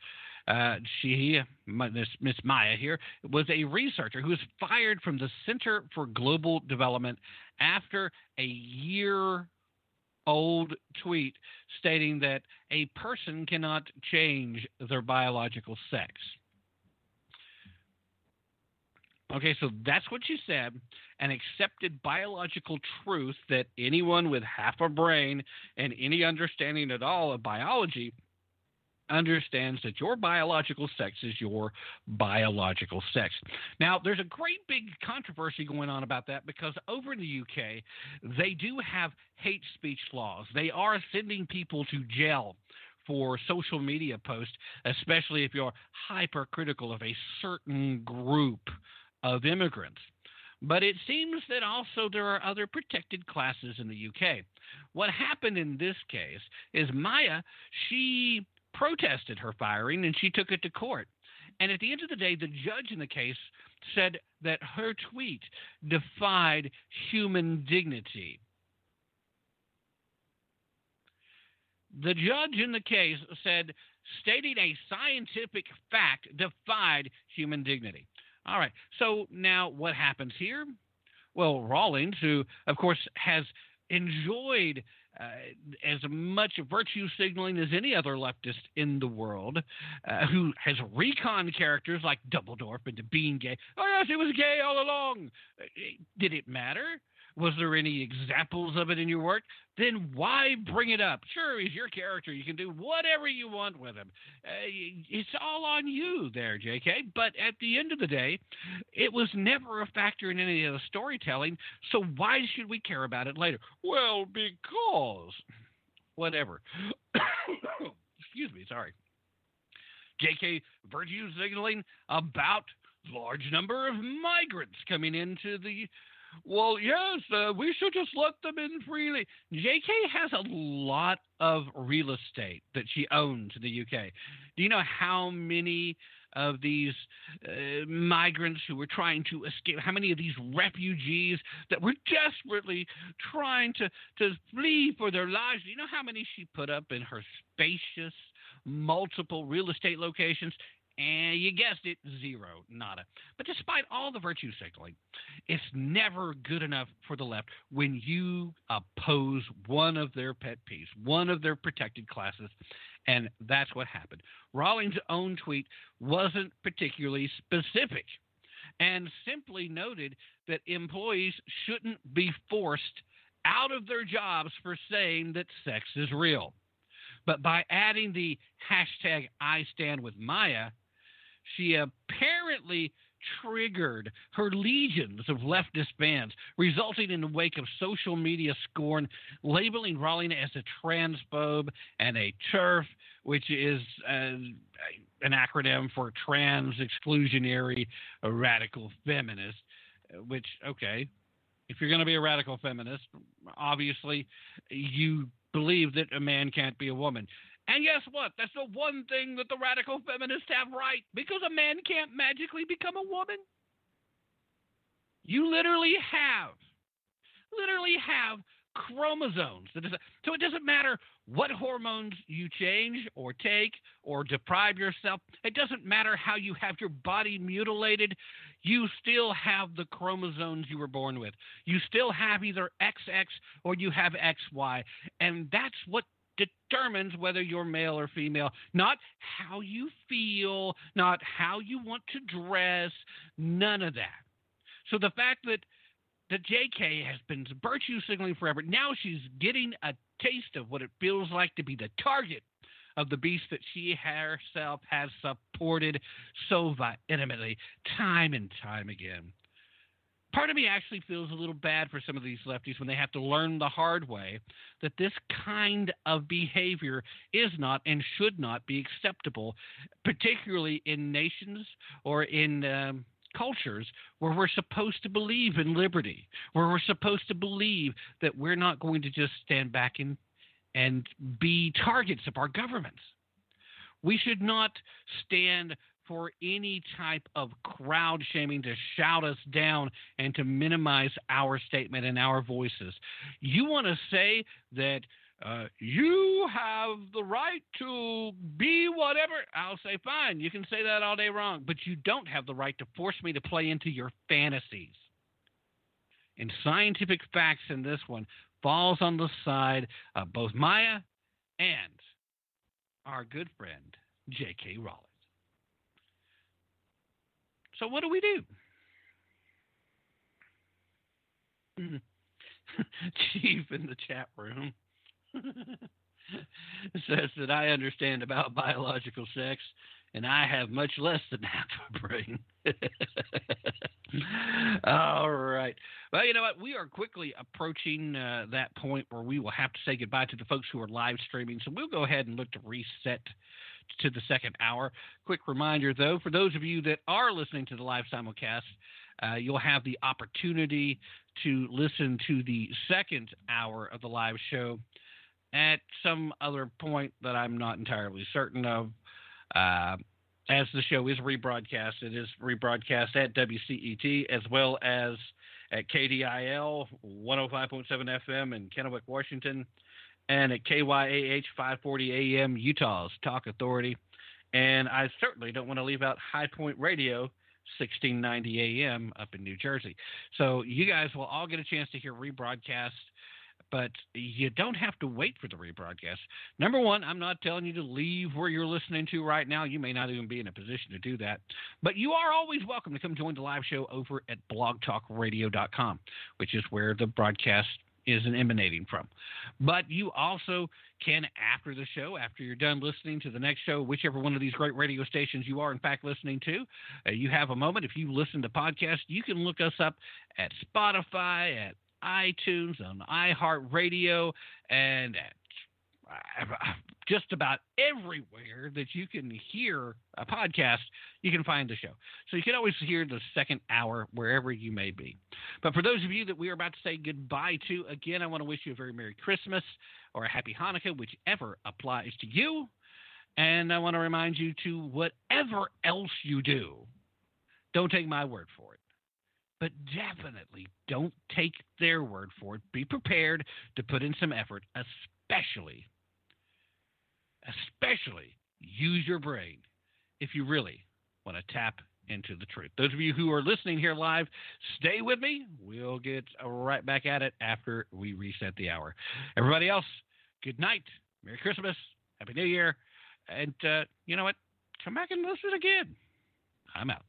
Miss Maya here, was a researcher who was fired from the Center for Global Development after a year-old tweet stating that a person cannot change their biological sex. Okay, so that's what she said, an accepted biological truth that anyone with half a brain and any understanding at all of biology understands that your biological sex is your biological sex. Now, there's a great big controversy going on about that because over in the UK, they do have hate speech laws. They are sending people to jail for social media posts, especially if you're hypercritical of a certain group of immigrants. But it seems that also there are other protected classes in the UK. What happened in this case is Maya, she protested her firing and she took it to court. And at the end of the day, the judge in the case said that her tweet defied human dignity. The judge in the case said stating a scientific fact defied human dignity. All right, so now what happens here? Well, Rawlings, who, of course, has enjoyed as much virtue signaling as any other leftist in the world, who has recon characters like Dumbledore into being gay. Oh, yes, he was gay all along. Did it matter? Was there any examples of it in your work? Then why bring it up? Sure, he's your character. You can do whatever you want with him. It's all on you there, JK. But at the end of the day, it was never a factor in any of the storytelling, so why should we care about it later? Well, because... whatever. Excuse me, sorry. JK virtue signaling about large number of migrants coming into the... well, yes, we should just let them in freely. JK has a lot of real estate that she owns in the UK. Do you know how many of these migrants who were trying to escape, how many of these refugees that were desperately trying to flee for their lives? Do you know how many she put up in her spacious, multiple real estate locations? And you guessed it, zero, nada. But despite all the virtue signaling, it's never good enough for the left when you oppose one of their pet peeves, one of their protected classes, and that's what happened. Rawlings' own tweet wasn't particularly specific and simply noted that employees shouldn't be forced out of their jobs for saying that sex is real. But by adding the hashtag #IStandWithMaya, she apparently triggered her legions of leftist fans, resulting in a wake of social media scorn, labeling Rawlings as a transphobe and a TERF, which is an acronym for trans exclusionary radical feminist, which, okay, if you're going to be a radical feminist, obviously you believe that a man can't be a woman. And guess what? That's the one thing that the radical feminists have right, because a man can't magically become a woman. You literally have chromosomes. So it doesn't matter what hormones you change or take or deprive yourself. It doesn't matter how you have your body mutilated. You still have the chromosomes you were born with. You still have either XX or you have XY. And that's what determines whether you're male or female, not how you feel, not how you want to dress, none of that. So the fact that JK has been virtue signaling forever, now she's getting a taste of what it feels like to be the target of the beast that she herself has supported so vehemently, time and time again. Part of me actually feels a little bad for some of these lefties when they have to learn the hard way that this kind of behavior is not and should not be acceptable, particularly in nations or in cultures where we're supposed to believe in liberty, where we're supposed to believe that we're not going to just stand back and be targets of our governments. We should not stand for any type of crowd shaming to shout us down and to minimize our statement and our voices. You want to say that you have the right to be whatever, I'll say fine. You can say that all day long, but you don't have the right to force me to play into your fantasies. And scientific facts in this one falls on the side of both Maya and our good friend J.K. Rawlings. So what do we do? Chief in the chat room says that I understand about biological sex, and I have much less than half a brain. All right. Well, you know what? We are quickly approaching that point where we will have to say goodbye to the folks who are live streaming. So we'll go ahead and look to reset to the second hour. Quick reminder, though, for those of you that are listening to the live simulcast, you'll have the opportunity to listen to the second hour of the live show at some other point that I'm not entirely certain of. As the show is rebroadcast, it is rebroadcast at WCET as well as at KDIL 105.7 FM in Kennewick, Washington, and at KYAH 540 AM, Utah's Talk Authority. And I certainly don't want to leave out High Point Radio 1690 AM up in New Jersey. So you guys will all get a chance to hear rebroadcast. but you don't have to wait for the rebroadcast. Number one, I'm not telling you to leave where you're listening to right now. You may not even be in a position to do that. But you are always welcome to come join the live show over at blogtalkradio.com, which is where the broadcast is emanating from. But you also can, after the show, after you're done listening to the next show, whichever one of these great radio stations you are, in fact, listening to, you have a moment. If you listen to podcasts, you can look us up at Spotify, at iTunes, on iHeartRadio, and at just about everywhere that you can hear a podcast, you can find the show. So you can always hear the second hour wherever you may be. But for those of you that we are about to say goodbye to, again, I want to wish you a very Merry Christmas or a Happy Hanukkah, whichever applies to you. And I want to remind you to whatever else you do, don't take my word for it. But definitely don't take their word for it. Be prepared to put in some effort, especially use your brain if you really want to tap into the truth. Those of you who are listening here live, stay with me. We'll get right back at it after we reset the hour. Everybody else, good night. Merry Christmas. Happy New Year. And you know what? Come back and listen again. I'm out.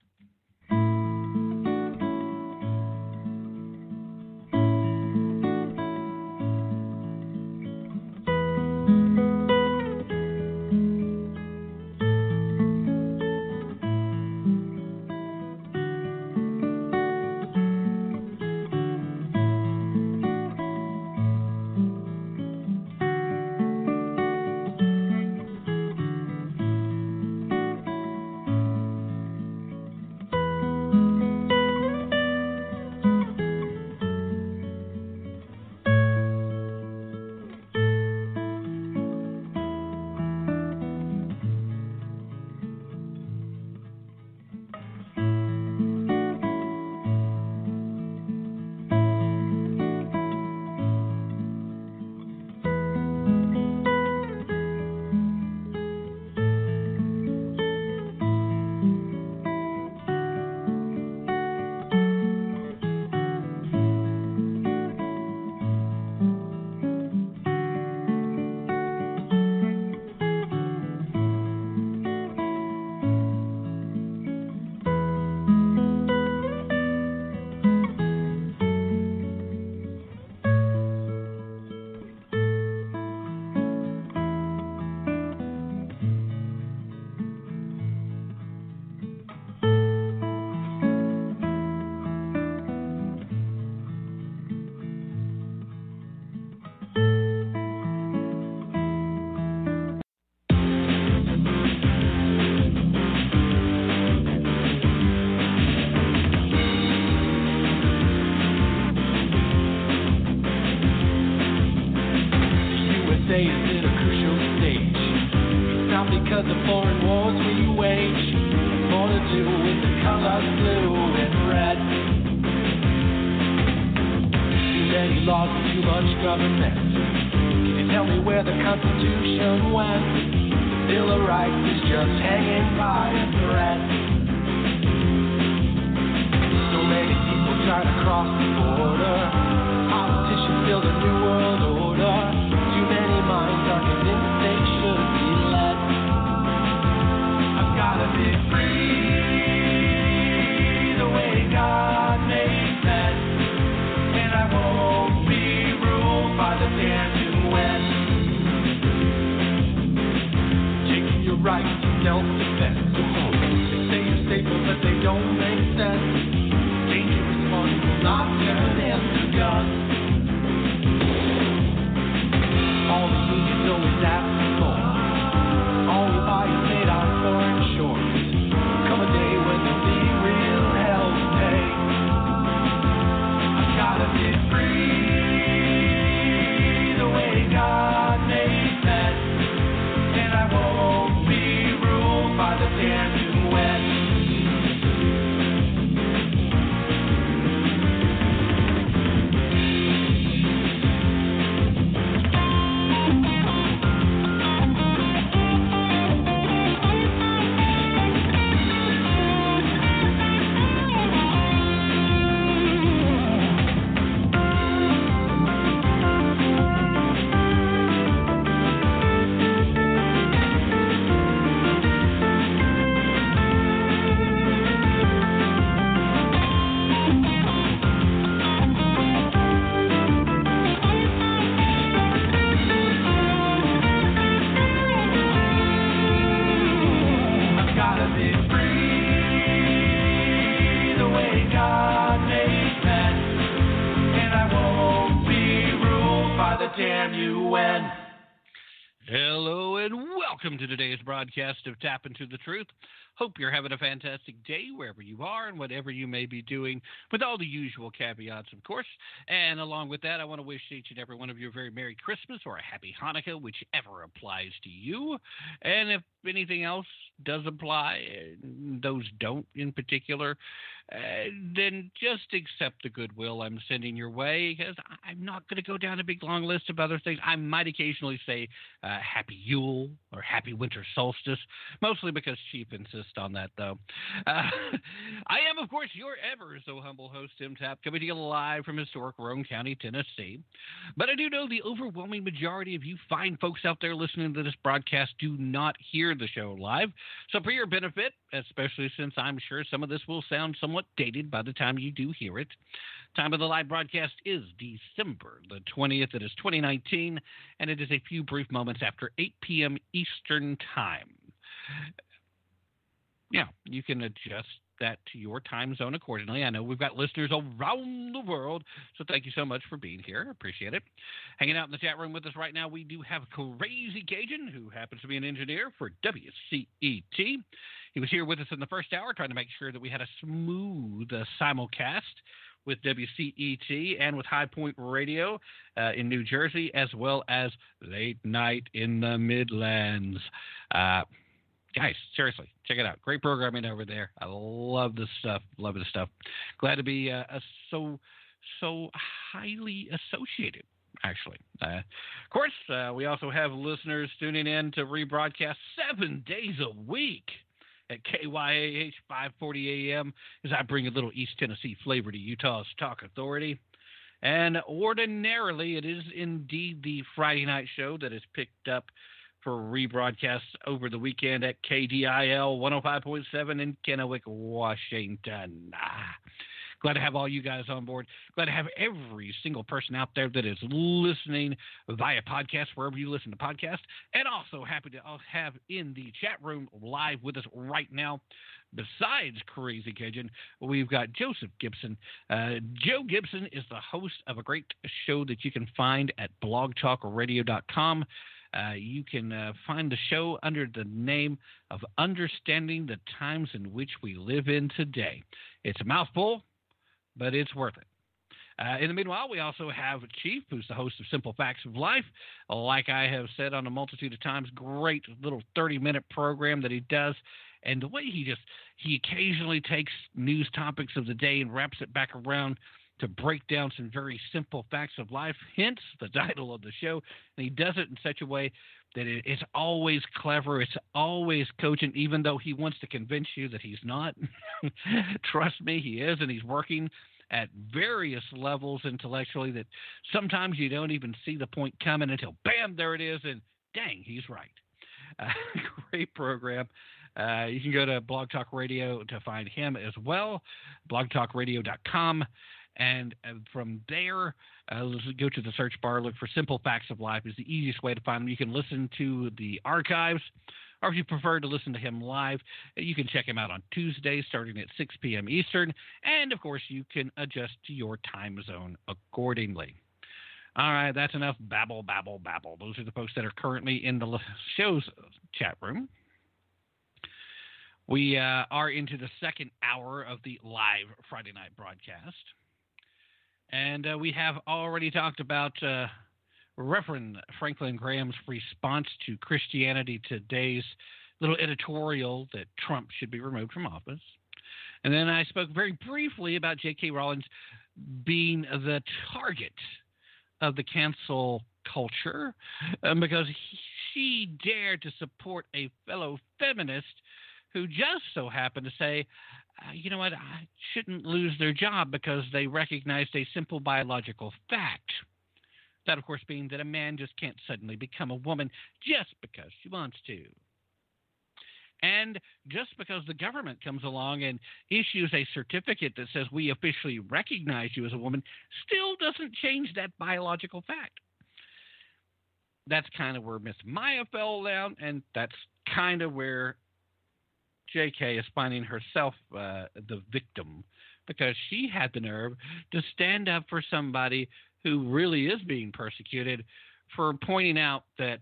the damn UN. Hello and welcome to today's broadcast of Tap Into the Truth. Hope you're having a fantastic day wherever you are and whatever you may be doing, with all the usual caveats, of course. And along with that, I want to wish each and every one of you a very Merry Christmas or a Happy Hanukkah, whichever applies to you. And if anything else does apply, those don't in particular, then just accept the goodwill I'm sending your way, because I'm not going to go down a big long list of other things. I might occasionally say Happy Yule or Happy Winter Solstice, mostly because Chief insists on that, though. I am, of course, your ever so humble host, Tim Tapp, coming to you live from historic Roane County, Tennessee. But I do know the overwhelming majority of you fine folks out there listening to this broadcast do not hear the show live. So for your benefit, especially since I'm sure some of this will sound somewhat dated by the time you do hear it, time of the live broadcast is December the 20th. It is 2019, and it is a few brief moments after 8 p.m. Eastern Time. Yeah, you can adjust that to your time zone accordingly. I know we've got listeners around the world, so thank you so much for being here. Appreciate it. Hanging out in the chat room with us right now, we do have Crazy Cajun, who happens to be an engineer for WCET. He was here with us in the first hour, trying to make sure that we had a smooth simulcast with WCET and with High Point Radio in New Jersey, as well as Late Night in the Midlands. Guys, seriously, check it out. Great programming over there. I love this stuff. Love this stuff. Glad to be so highly associated, actually. Of course, we also have listeners tuning in to rebroadcast 7 days a week at KYAH 540 AM as I bring a little East Tennessee flavor to Utah's Talk Authority. And ordinarily, it is indeed the Friday night show that is picked up for rebroadcasts over the weekend at KDIL 105.7 in Kennewick, Washington. Glad to have all you guys on board. Glad to have every single person out there that is listening via podcast, wherever you listen to podcasts. And also happy to have in the chat room live with us right now, besides Crazy Cajun, we've got Joseph Gibson. Joe Gibson is the host of a great show that you can find at blogtalkradio.com. You can find the show under the name of Understanding the Times in Which We Live in Today. It's a mouthful, but it's worth it. In the meanwhile, we also have Chief, who's the host of Simple Facts of Life. Like I have said on a multitude of times, great little 30-minute program that he does. And the way he occasionally takes news topics of the day and wraps it back around to break down some very simple facts of life, hence the title of the show. And he does it in such a way that it's always clever. It's always cogent, even though he wants to convince you that he's not. Trust me, he is, and he's working at various levels intellectually that sometimes you don't even see the point coming until, bam, there it is, and dang, he's right. Great program. You can go to Blog Talk Radio to find him as well, blogtalkradio.com. And from there, go to the search bar, look for Simple Facts of Life is the easiest way to find them. You can listen to the archives, or if you prefer to listen to him live, you can check him out on Tuesdays starting at 6 p.m. Eastern. And, of course, you can adjust to your time zone accordingly. All right, that's enough babble, babble, babble. Those are the folks that are currently in the show's chat room. We are into the second hour of the live Friday night broadcast. And we have already talked about Reverend Franklin Graham's response to Christianity Today's little editorial that Trump should be removed from office. And then I spoke very briefly about J.K. Rowling being the target of the cancel culture because she dared to support a fellow feminist who just so happened to say, you know what, I shouldn't lose their job because they recognized a simple biological fact. That, of course, being that a man just can't suddenly become a woman just because she wants to. And just because the government comes along and issues a certificate that says we officially recognize you as a woman still doesn't change that biological fact. That's kind of where Miss Maya fell down, and that's kind of where J.K. is finding herself the victim because she had the nerve to stand up for somebody who really is being persecuted for pointing out that,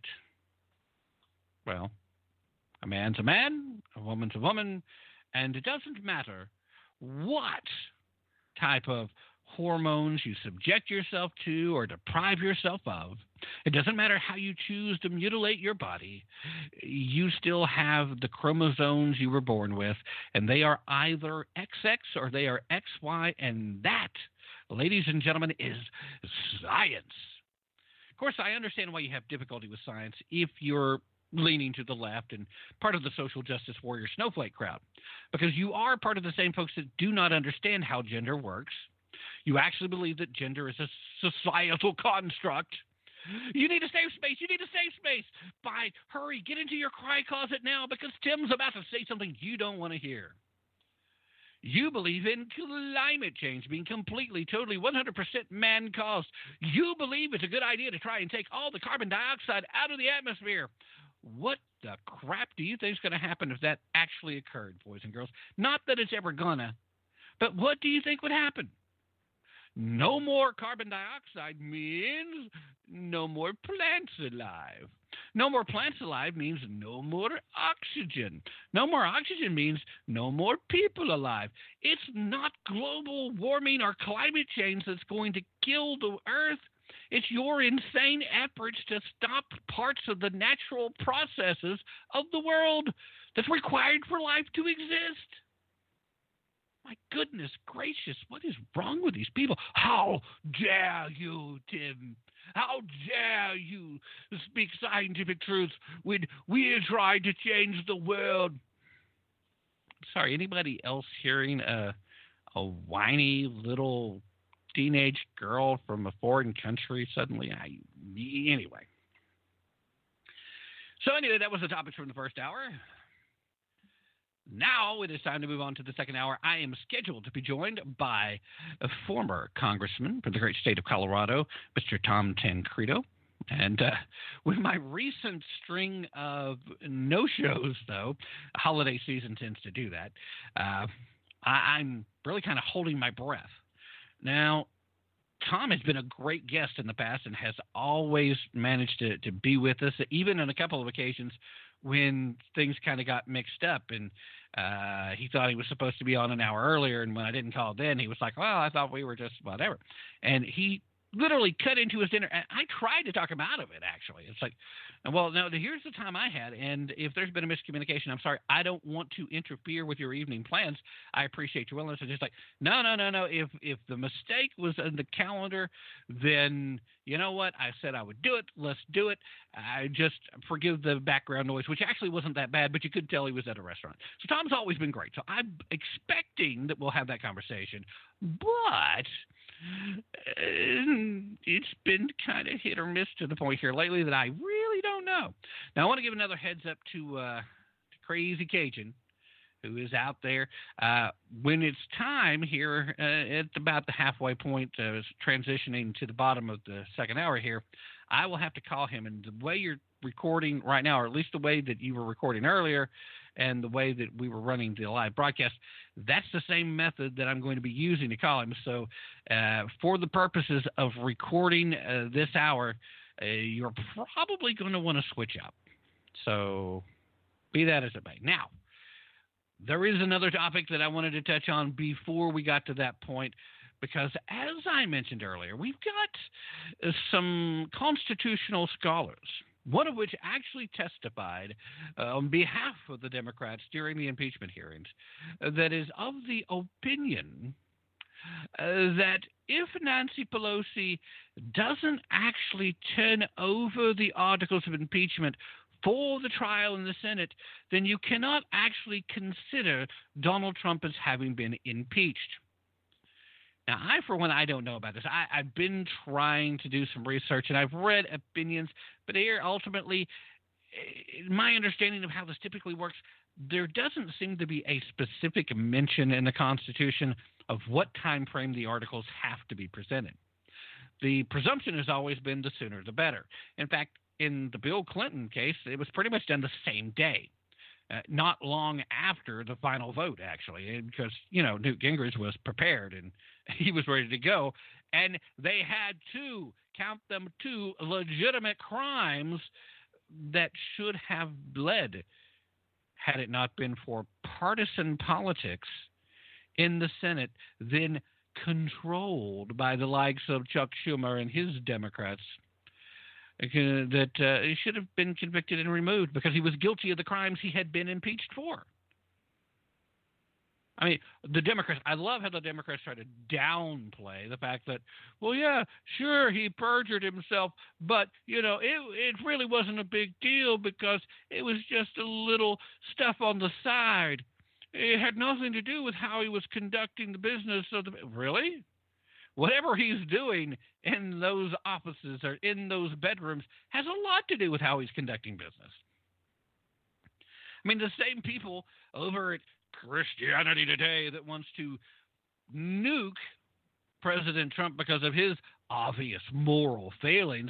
well, a man's a man, a woman's a woman, and it doesn't matter what type of hormones you subject yourself to or deprive yourself of. It doesn't matter how you choose to mutilate your body. You still have the chromosomes you were born with, and they are either XX or they are XY, and that, ladies and gentlemen, is science. Of course, I understand why you have difficulty with science if you're leaning to the left and part of the social justice warrior snowflake crowd, because you are part of the same folks that do not understand how gender works. You actually believe that gender is a societal construct. You need a safe space. You need a safe space. Hurry, get into your cry closet now, because Tim's about to say something you don't want to hear. You believe in climate change being completely, totally, 100% man-caused. You believe it's a good idea to try and take all the carbon dioxide out of the atmosphere. What the crap do you think is going to happen if that actually occurred, boys and girls? Not that it's ever gonna, but what do you think would happen? No more carbon dioxide means no more plants alive. No more plants alive means no more oxygen. No more oxygen means no more people alive. It's not global warming or climate change that's going to kill the earth. It's your insane efforts to stop parts of the natural processes of the world that's required for life to exist. My goodness gracious, what is wrong with these people? How dare you, Tim? How dare you speak scientific truths when we are trying to change the world? Sorry, anybody else hearing a whiny little teenage girl from a foreign country suddenly? Anyway. So anyway, that was the topics from the first hour. Now it is time to move on to the second hour. I am scheduled to be joined by a former congressman from the great state of Colorado, Mr. Tom Tancredo. And with my recent string of no-shows, though, holiday season tends to do that, I'm really kind of holding my breath. Now, Tom has been a great guest in the past and has always managed to be with us, even on a couple of occasions when things kind of got mixed up, and he thought he was supposed to be on an hour earlier, and when I didn't call then, he was like, well, I thought we were just whatever. And he literally cut into his dinner, and I tried to talk him out of it, actually. It's like, well, no, here's the time I had, and if there's been a miscommunication, I'm sorry. I don't want to interfere with your evening plans. I appreciate your willingness. And just like, no. If the mistake was in the calendar, then you know what? I said I would do it. Let's do it. I just forgive the background noise, which actually wasn't that bad, but you could tell he was at a restaurant. So Tom's always been great. So I'm expecting that we'll have that conversation, but it's been kind of hit or miss to the point here lately that I really don't know. Now, I want to give another heads up to Crazy Cajun, who is out there. When it's time here, at about the halfway point, transitioning to the bottom of the second hour here, I will have to call him. And the way you're recording right now, or at least the way that you were recording earlier, and the way that we were running the live broadcast, that's the same method that I'm going to be using to call him. So for the purposes of recording this hour, you're probably going to want to switch up. So be that as it may. Now, there is another topic that I wanted to touch on before we got to that point, because as I mentioned earlier, we've got some constitutional scholars, one of which actually testified on behalf of the Democrats during the impeachment hearings, that is of the opinion that if Nancy Pelosi doesn't actually turn over the articles of impeachment for the trial in the Senate, then you cannot actually consider Donald Trump as having been impeached. Now, for one, I don't know about this. I've been trying to do some research, and I've read opinions, but here, ultimately, my understanding of how this typically works, there doesn't seem to be a specific mention in the Constitution of what time frame the articles have to be presented. The presumption has always been the sooner the better. In fact, in the Bill Clinton case, it was pretty much done the same day. not long after the final vote, actually, because, Newt Gingrich was prepared and he was ready to go. And they had count them, two legitimate crimes that should have led, had it not been for partisan politics in the Senate, then controlled by the likes of Chuck Schumer and his Democrats, that he should have been convicted and removed because he was guilty of the crimes he had been impeached for. I mean, the Democrats, I love how the Democrats try to downplay the fact that, well, yeah, sure, he perjured himself, but, it really wasn't a big deal because it was just a little stuff on the side. It had nothing to do with how he was conducting the business of the – really? Whatever he's doing in those offices or in those bedrooms has a lot to do with how he's conducting business. I mean, the same people over at Christianity Today that wants to nuke President Trump because of his obvious moral failings,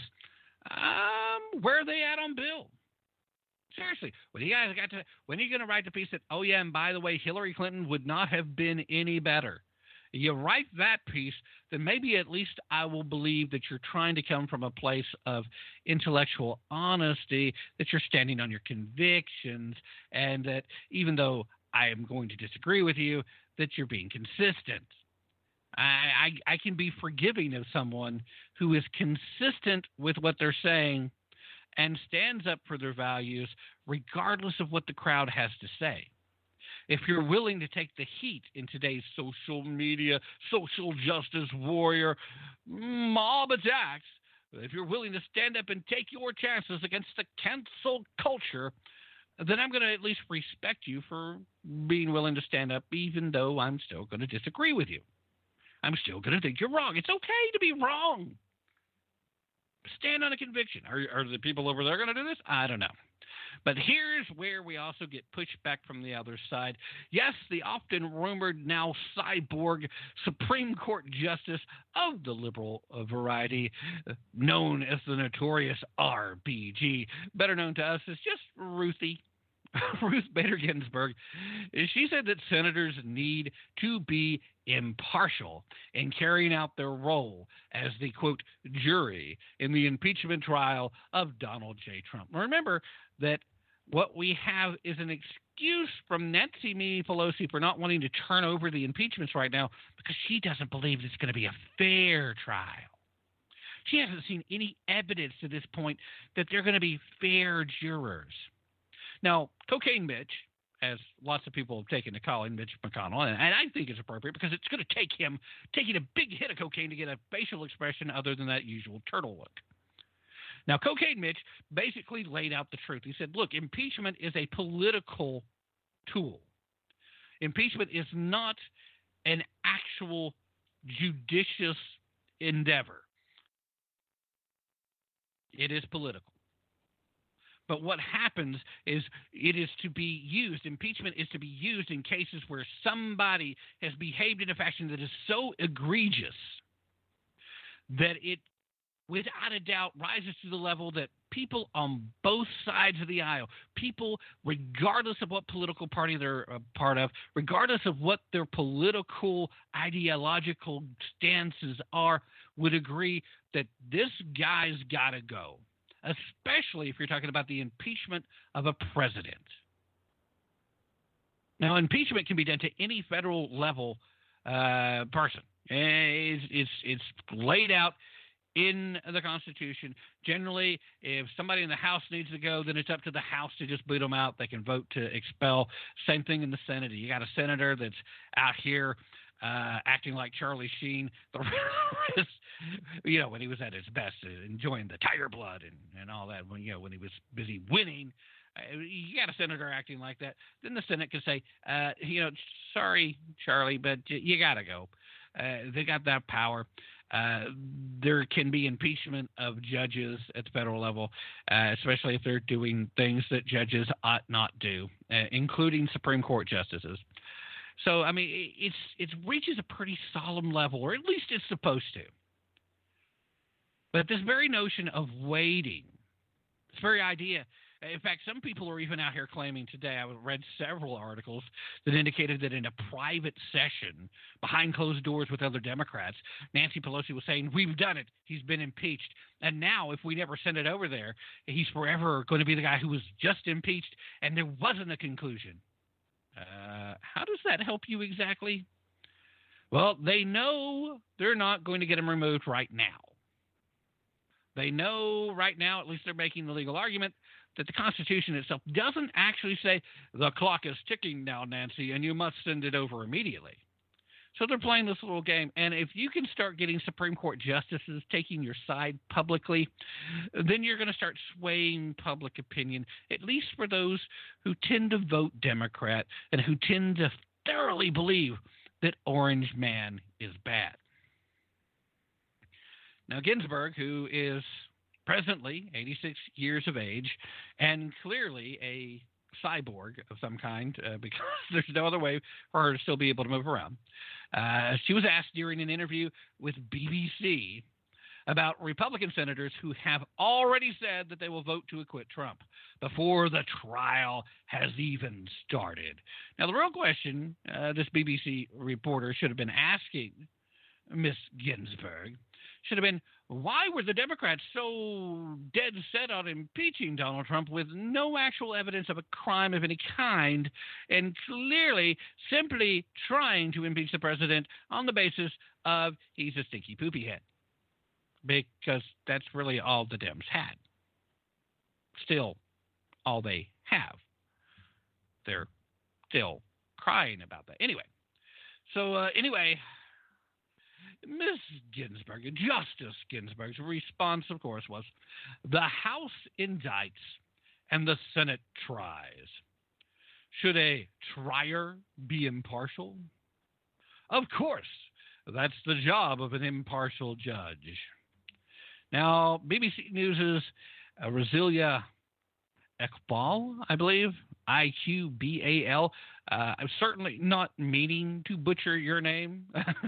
where are they at on Bill? Seriously, when are you going to write the piece that, oh yeah, and by the way, Hillary Clinton would not have been any better? You write that piece, then maybe at least I will believe that you're trying to come from a place of intellectual honesty, that you're standing on your convictions, and that even though I am going to disagree with you, that you're being consistent. I can be forgiving of someone who is consistent with what they're saying and stands up for their values regardless of what the crowd has to say. If you're willing to take the heat in today's social media, social justice warrior, mob attacks, if you're willing to stand up and take your chances against the cancel culture, then I'm going to at least respect you for being willing to stand up, even though I'm still going to disagree with you. I'm still going to think you're wrong. It's okay to be wrong. Stand on a conviction. Are the people over there going to do this? I don't know. But here's where we also get pushback from the other side. Yes, the often rumored now cyborg Supreme Court justice of the liberal variety, known as the notorious RBG, better known to us as just Ruthie, Ruth Bader Ginsburg. She said that senators need to be impartial in carrying out their role as the, quote, jury in the impeachment trial of Donald J. Trump. Remember that what we have is an excuse from Nancy Pelosi for not wanting to turn over the impeachments right now because she doesn't believe it's going to be a fair trial. She hasn't seen any evidence to this point that they're going to be fair jurors. Now, Cocaine Mitch, as lots of people have taken to calling Mitch McConnell, and I think it's appropriate because it's going to take him taking a big hit of cocaine to get a facial expression other than that usual turtle look. Now, Cocaine Mitch basically laid out the truth. He said, look, impeachment is a political tool. Impeachment is not an actual judicious endeavor. It is political. But what happens is it is to be used. Impeachment is to be used in cases where somebody has behaved in a fashion that is so egregious that it, without a doubt, rises to the level that people on both sides of the aisle, people regardless of what political party they're a part of, regardless of what their political ideological stances are, would agree that this guy's got to go, especially if you're talking about the impeachment of a president. Now, impeachment can be done to any federal level person. It's laid out in the Constitution. Generally, if somebody in the House needs to go, then it's up to the House to just boot them out. They can vote to expel. Same thing in the Senate. You got a senator that's out here acting like Charlie Sheen, the rest, when he was at his best, enjoying the tiger blood and all that, when he was busy winning. You got a senator acting like that, then the Senate can say, sorry, Charlie, but you got to go. They got that power. There can be impeachment of judges at the federal level, especially if they're doing things that judges ought not do, including Supreme Court justices. So, I mean, it reaches a pretty solemn level, or at least it's supposed to. But this very notion of waiting, this very idea, In fact, some people are even out here claiming today, I read several articles that indicated that in a private session behind closed doors with other Democrats, Nancy Pelosi was saying, we've done it. He's been impeached. And now if we never send it over there, he's forever going to be the guy who was just impeached and there wasn't a conclusion. How does that help you exactly? Well, they know they're not going to get him removed right now. They know right now, at least they're making the legal argument, that the Constitution itself doesn't actually say the clock is ticking now, Nancy, and you must send it over immediately. So they're playing this little game. And if you can start getting Supreme Court justices taking your side publicly, then you're going to start swaying public opinion, at least for those who tend to vote Democrat and who tend to thoroughly believe that Orange Man is bad. Now, Ginsburg, who is presently 86 years of age and clearly a cyborg of some kind, because there's no other way for her to still be able to move around. She was asked during an interview with BBC about Republican senators who have already said that they will vote to acquit Trump before the trial has even started. Now, the real question this BBC reporter should have been asking Miss Ginsburg should have been, why were the Democrats so dead set on impeaching Donald Trump with no actual evidence of a crime of any kind and clearly simply trying to impeach the president on the basis of he's a stinky poopy head? Because that's really all the Dems had. Still all they have. They're still crying about that. Anyway, Ms. Ginsburg, Justice Ginsburg's response, of course, was, the House indicts and the Senate tries. Should a trier be impartial? Of course, that's the job of an impartial judge. Now, BBC News' Razilia Iqbal, I believe, Iqbal. I'm certainly not meaning to butcher your name.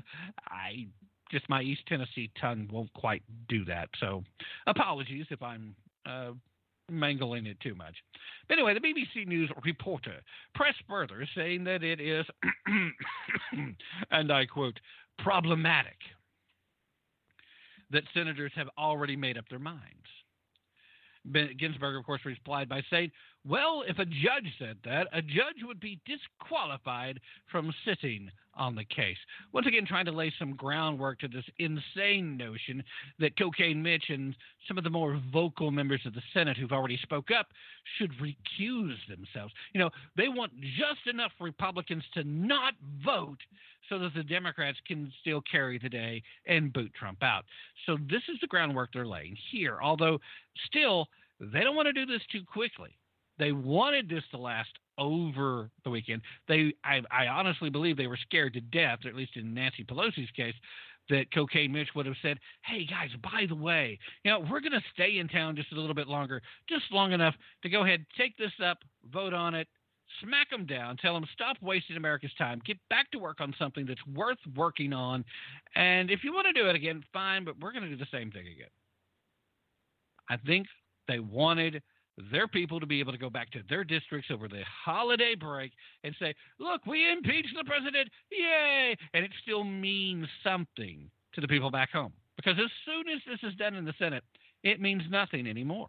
My East Tennessee tongue won't quite do that. So apologies if I'm mangling it too much. But anyway, the BBC News reporter pressed further, saying that it is, and I quote, problematic that senators have already made up their minds. Ginsburg, of course, replied by saying, well, if a judge said that, a judge would be disqualified from sitting on the case. Once again, trying to lay some groundwork to this insane notion that Cocaine Mitch and some of the more vocal members of the Senate who've already spoke up should recuse themselves. You know, they want just enough Republicans to not vote so that the Democrats can still carry the day and boot Trump out. So this is the groundwork they're laying here, although still they don't want to do this too quickly. They wanted this to last over the weekend. I honestly believe they were scared to death, or at least in Nancy Pelosi's case, that Cocaine Mitch would have said, hey, guys, by the way, we're going to stay in town just a little bit longer, just long enough to go ahead, take this up, vote on it, smack them down, tell them stop wasting America's time, get back to work on something that's worth working on, and if you want to do it again, fine, but we're going to do the same thing again. I think they wanted their people to be able to go back to their districts over the holiday break and say, look, we impeached the president, yay! And it still means something to the people back home. Because as soon as this is done in the Senate, it means nothing anymore.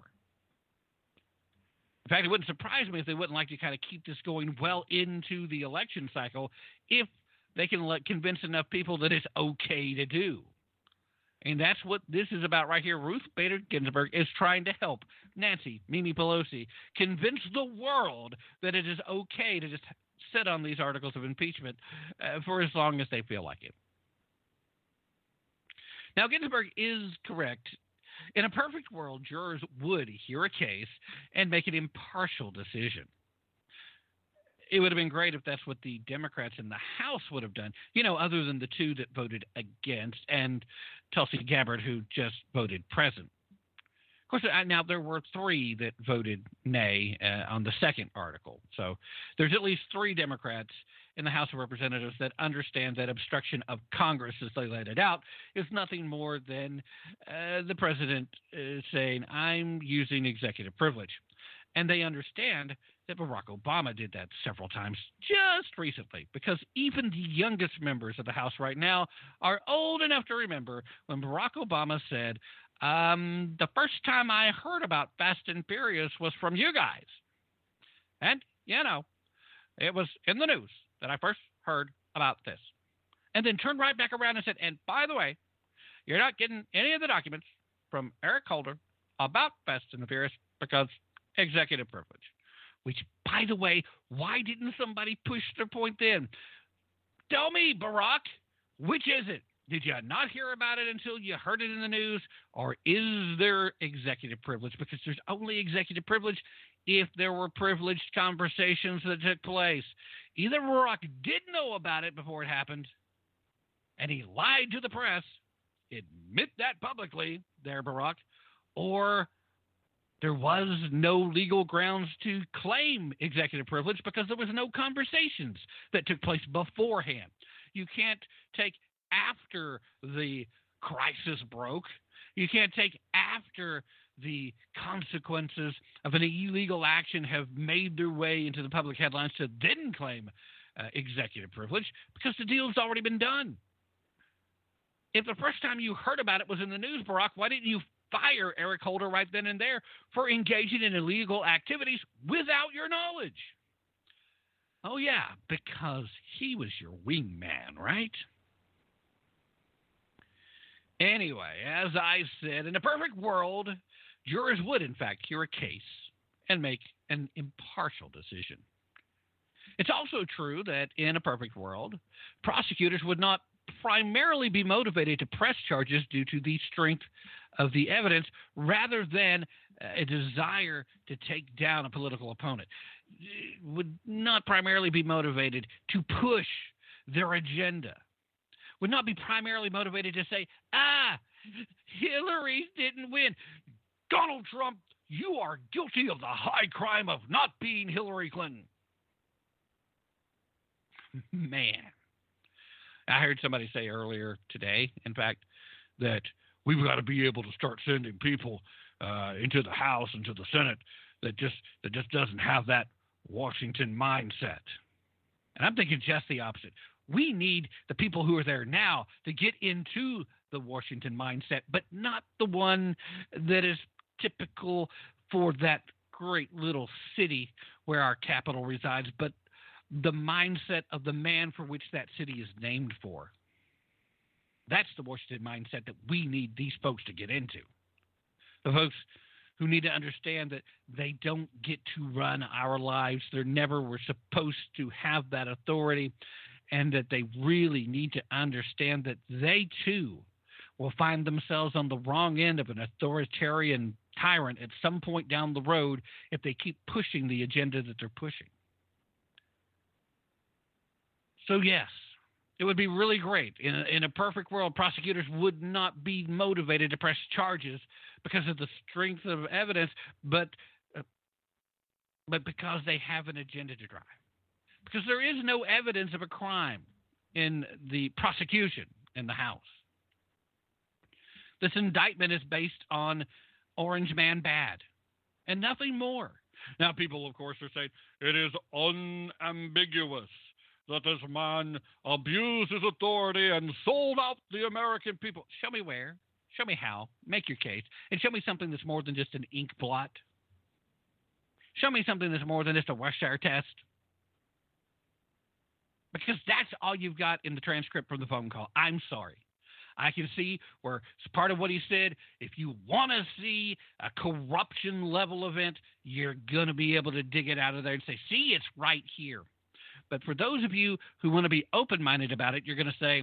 In fact, it wouldn't surprise me if they wouldn't like to kind of keep this going well into the election cycle if they can convince enough people that it's okay to do. And that's what this is about right here. Ruth Bader Ginsburg is trying to help Nancy, Mimi Pelosi, convince the world that it is okay to just sit on these articles of impeachment for as long as they feel like it. Now, Ginsburg is correct. In a perfect world, jurors would hear a case and make an impartial decision. It would have been great if that's what the Democrats in the House would have done, other than the two that voted against and Tulsi Gabbard, who just voted present. Of course, now there were 3 that voted nay on the second article. So there's at least 3 Democrats in the House of Representatives that understand that obstruction of Congress, as they laid it out, is nothing more than the president saying, I'm using executive privilege. And they understand that Barack Obama did that several times just recently, because even the youngest members of the House right now are old enough to remember when Barack Obama said, the first time I heard about Fast and Furious was from you guys. And, it was in the news that I first heard about this. And then turned right back around and said, and by the way, you're not getting any of the documents from Eric Holder about Fast and the Furious because executive privilege. Which, by the way, why didn't somebody push their point then? Tell me, Barack, which is it? Did you not hear about it until you heard it in the news? Or is there executive privilege? Because there's only executive privilege if there were privileged conversations that took place. Either Barack did know about it before it happened, and he lied to the press. Admit that publicly there, Barack. Or there was no legal grounds to claim executive privilege because there was no conversations that took place beforehand. You can't take after the crisis broke. You can't take after the consequences of an illegal action have made their way into the public headlines to then claim executive privilege, because the deal's already been done. If the first time you heard about it was in the news, Barack, why didn't you fire Eric Holder right then and there for engaging in illegal activities without your knowledge? Oh, yeah, because he was your wingman, right? Anyway, as I said, in a perfect world, jurors would, in fact, hear a case and make an impartial decision. It's also true that in a perfect world, prosecutors would not primarily be motivated to press charges due to the strength of the evidence rather than a desire to take down a political opponent. Would not primarily be motivated to push their agenda. Would not be primarily motivated to say, Hillary didn't win. Donald Trump, you are guilty of the high crime of not being Hillary Clinton. Man. I heard somebody say earlier today, in fact, that we've got to be able to start sending people into the House and to the Senate that just doesn't have that Washington mindset. And I'm thinking just the opposite. We need the people who are there now to get into the Washington mindset, but not the one that is typical for that great little city where our capital resides, but the mindset of the man for which that city is named for. That's the Washington mindset that we need these folks to get into. The folks who need to understand that they don't get to run our lives. They never were supposed to have that authority, and that they really need to understand that they, too, will find themselves on the wrong end of an authoritarian tyrant at some point down the road if they keep pushing the agenda that they're pushing. So, yes, it would be really great. In a perfect world, prosecutors would not be motivated to press charges because of the strength of evidence, but because they have an agenda to drive. Because there is no evidence of a crime in the prosecution in the House. This indictment is based on Orange Man bad and nothing more. Now, people, of course, are saying it is unambiguous that this man abused his authority and sold out the American people. Show me where. Show me how. Make your case. And show me something that's more than just an ink blot. Show me something that's more than just a Westshire test. Because that's all you've got in the transcript from the phone call. I'm sorry. I can see where it's part of what he said. If you want to see a corruption level event, you're going to be able to dig it out of there and say, see, it's right here. But for those of you who want to be open-minded about it, you're going to say,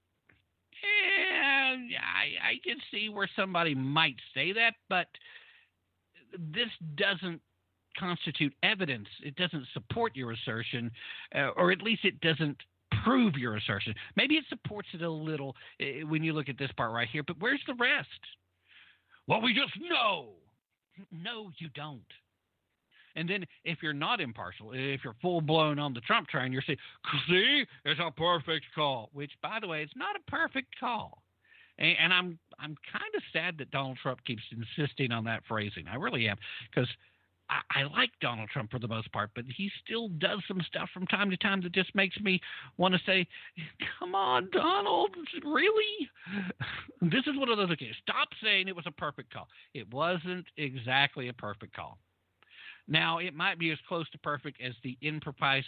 I can see where somebody might say that, but this doesn't constitute evidence. It doesn't support your assertion, or at least it doesn't prove your assertion. Maybe it supports it a little when you look at this part right here, but where's the rest? Well, we just know. No, you don't. And then if you're not impartial, if you're full-blown on the Trump train, you're saying, see, it's a perfect call, which, by the way, it's not a perfect call. And I'm kind of sad that Donald Trump keeps insisting on that phrasing. I really am, because I like Donald Trump for the most part, but he still does some stuff from time to time that just makes me want to say, come on, Donald, really? This is one of those occasions. Stop saying it was a perfect call. It wasn't exactly a perfect call. Now, it might be as close to perfect as the imprecise,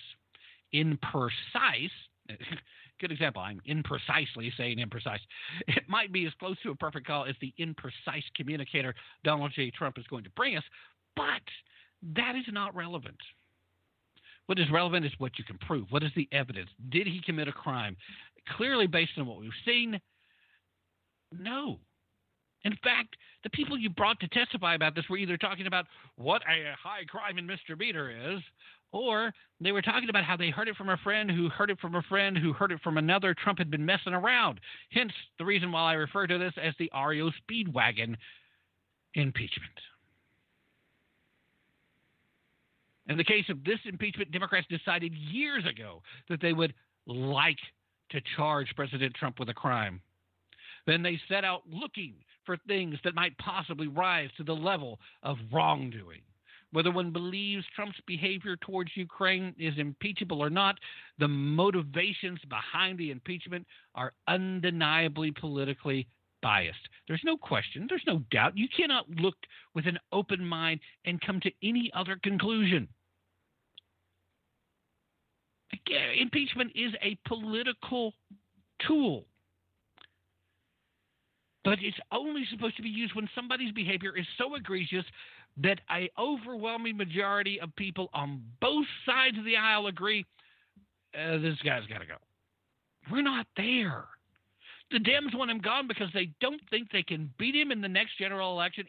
good example, I'm imprecisely saying imprecise. It might be as close to a perfect call as the imprecise communicator Donald J. Trump is going to bring us, but that is not relevant. What is relevant is what you can prove. What is the evidence? Did he commit a crime? Clearly, based on what we've seen, no. In fact, the people you brought to testify about this were either talking about what a high crime and misdemeanor is, or they were talking about how they heard it from a friend who heard it from a friend who heard it from another. Trump had been messing around. Hence the reason why I refer to this as the REO Speedwagon impeachment. In the case of this impeachment, Democrats decided years ago that they would like to charge President Trump with a crime. Then they set out looking for things that might possibly rise to the level of wrongdoing. Whether one believes Trump's behavior towards Ukraine is impeachable or not, the motivations behind the impeachment are undeniably politically biased. There's no question. There's no doubt. You cannot look with an open mind and come to any other conclusion. Again, impeachment is a political tool. But it's only supposed to be used when somebody's behavior is so egregious that an overwhelming majority of people on both sides of the aisle agree, this guy's got to go. We're not there. The Dems want him gone because they don't think they can beat him in the next general election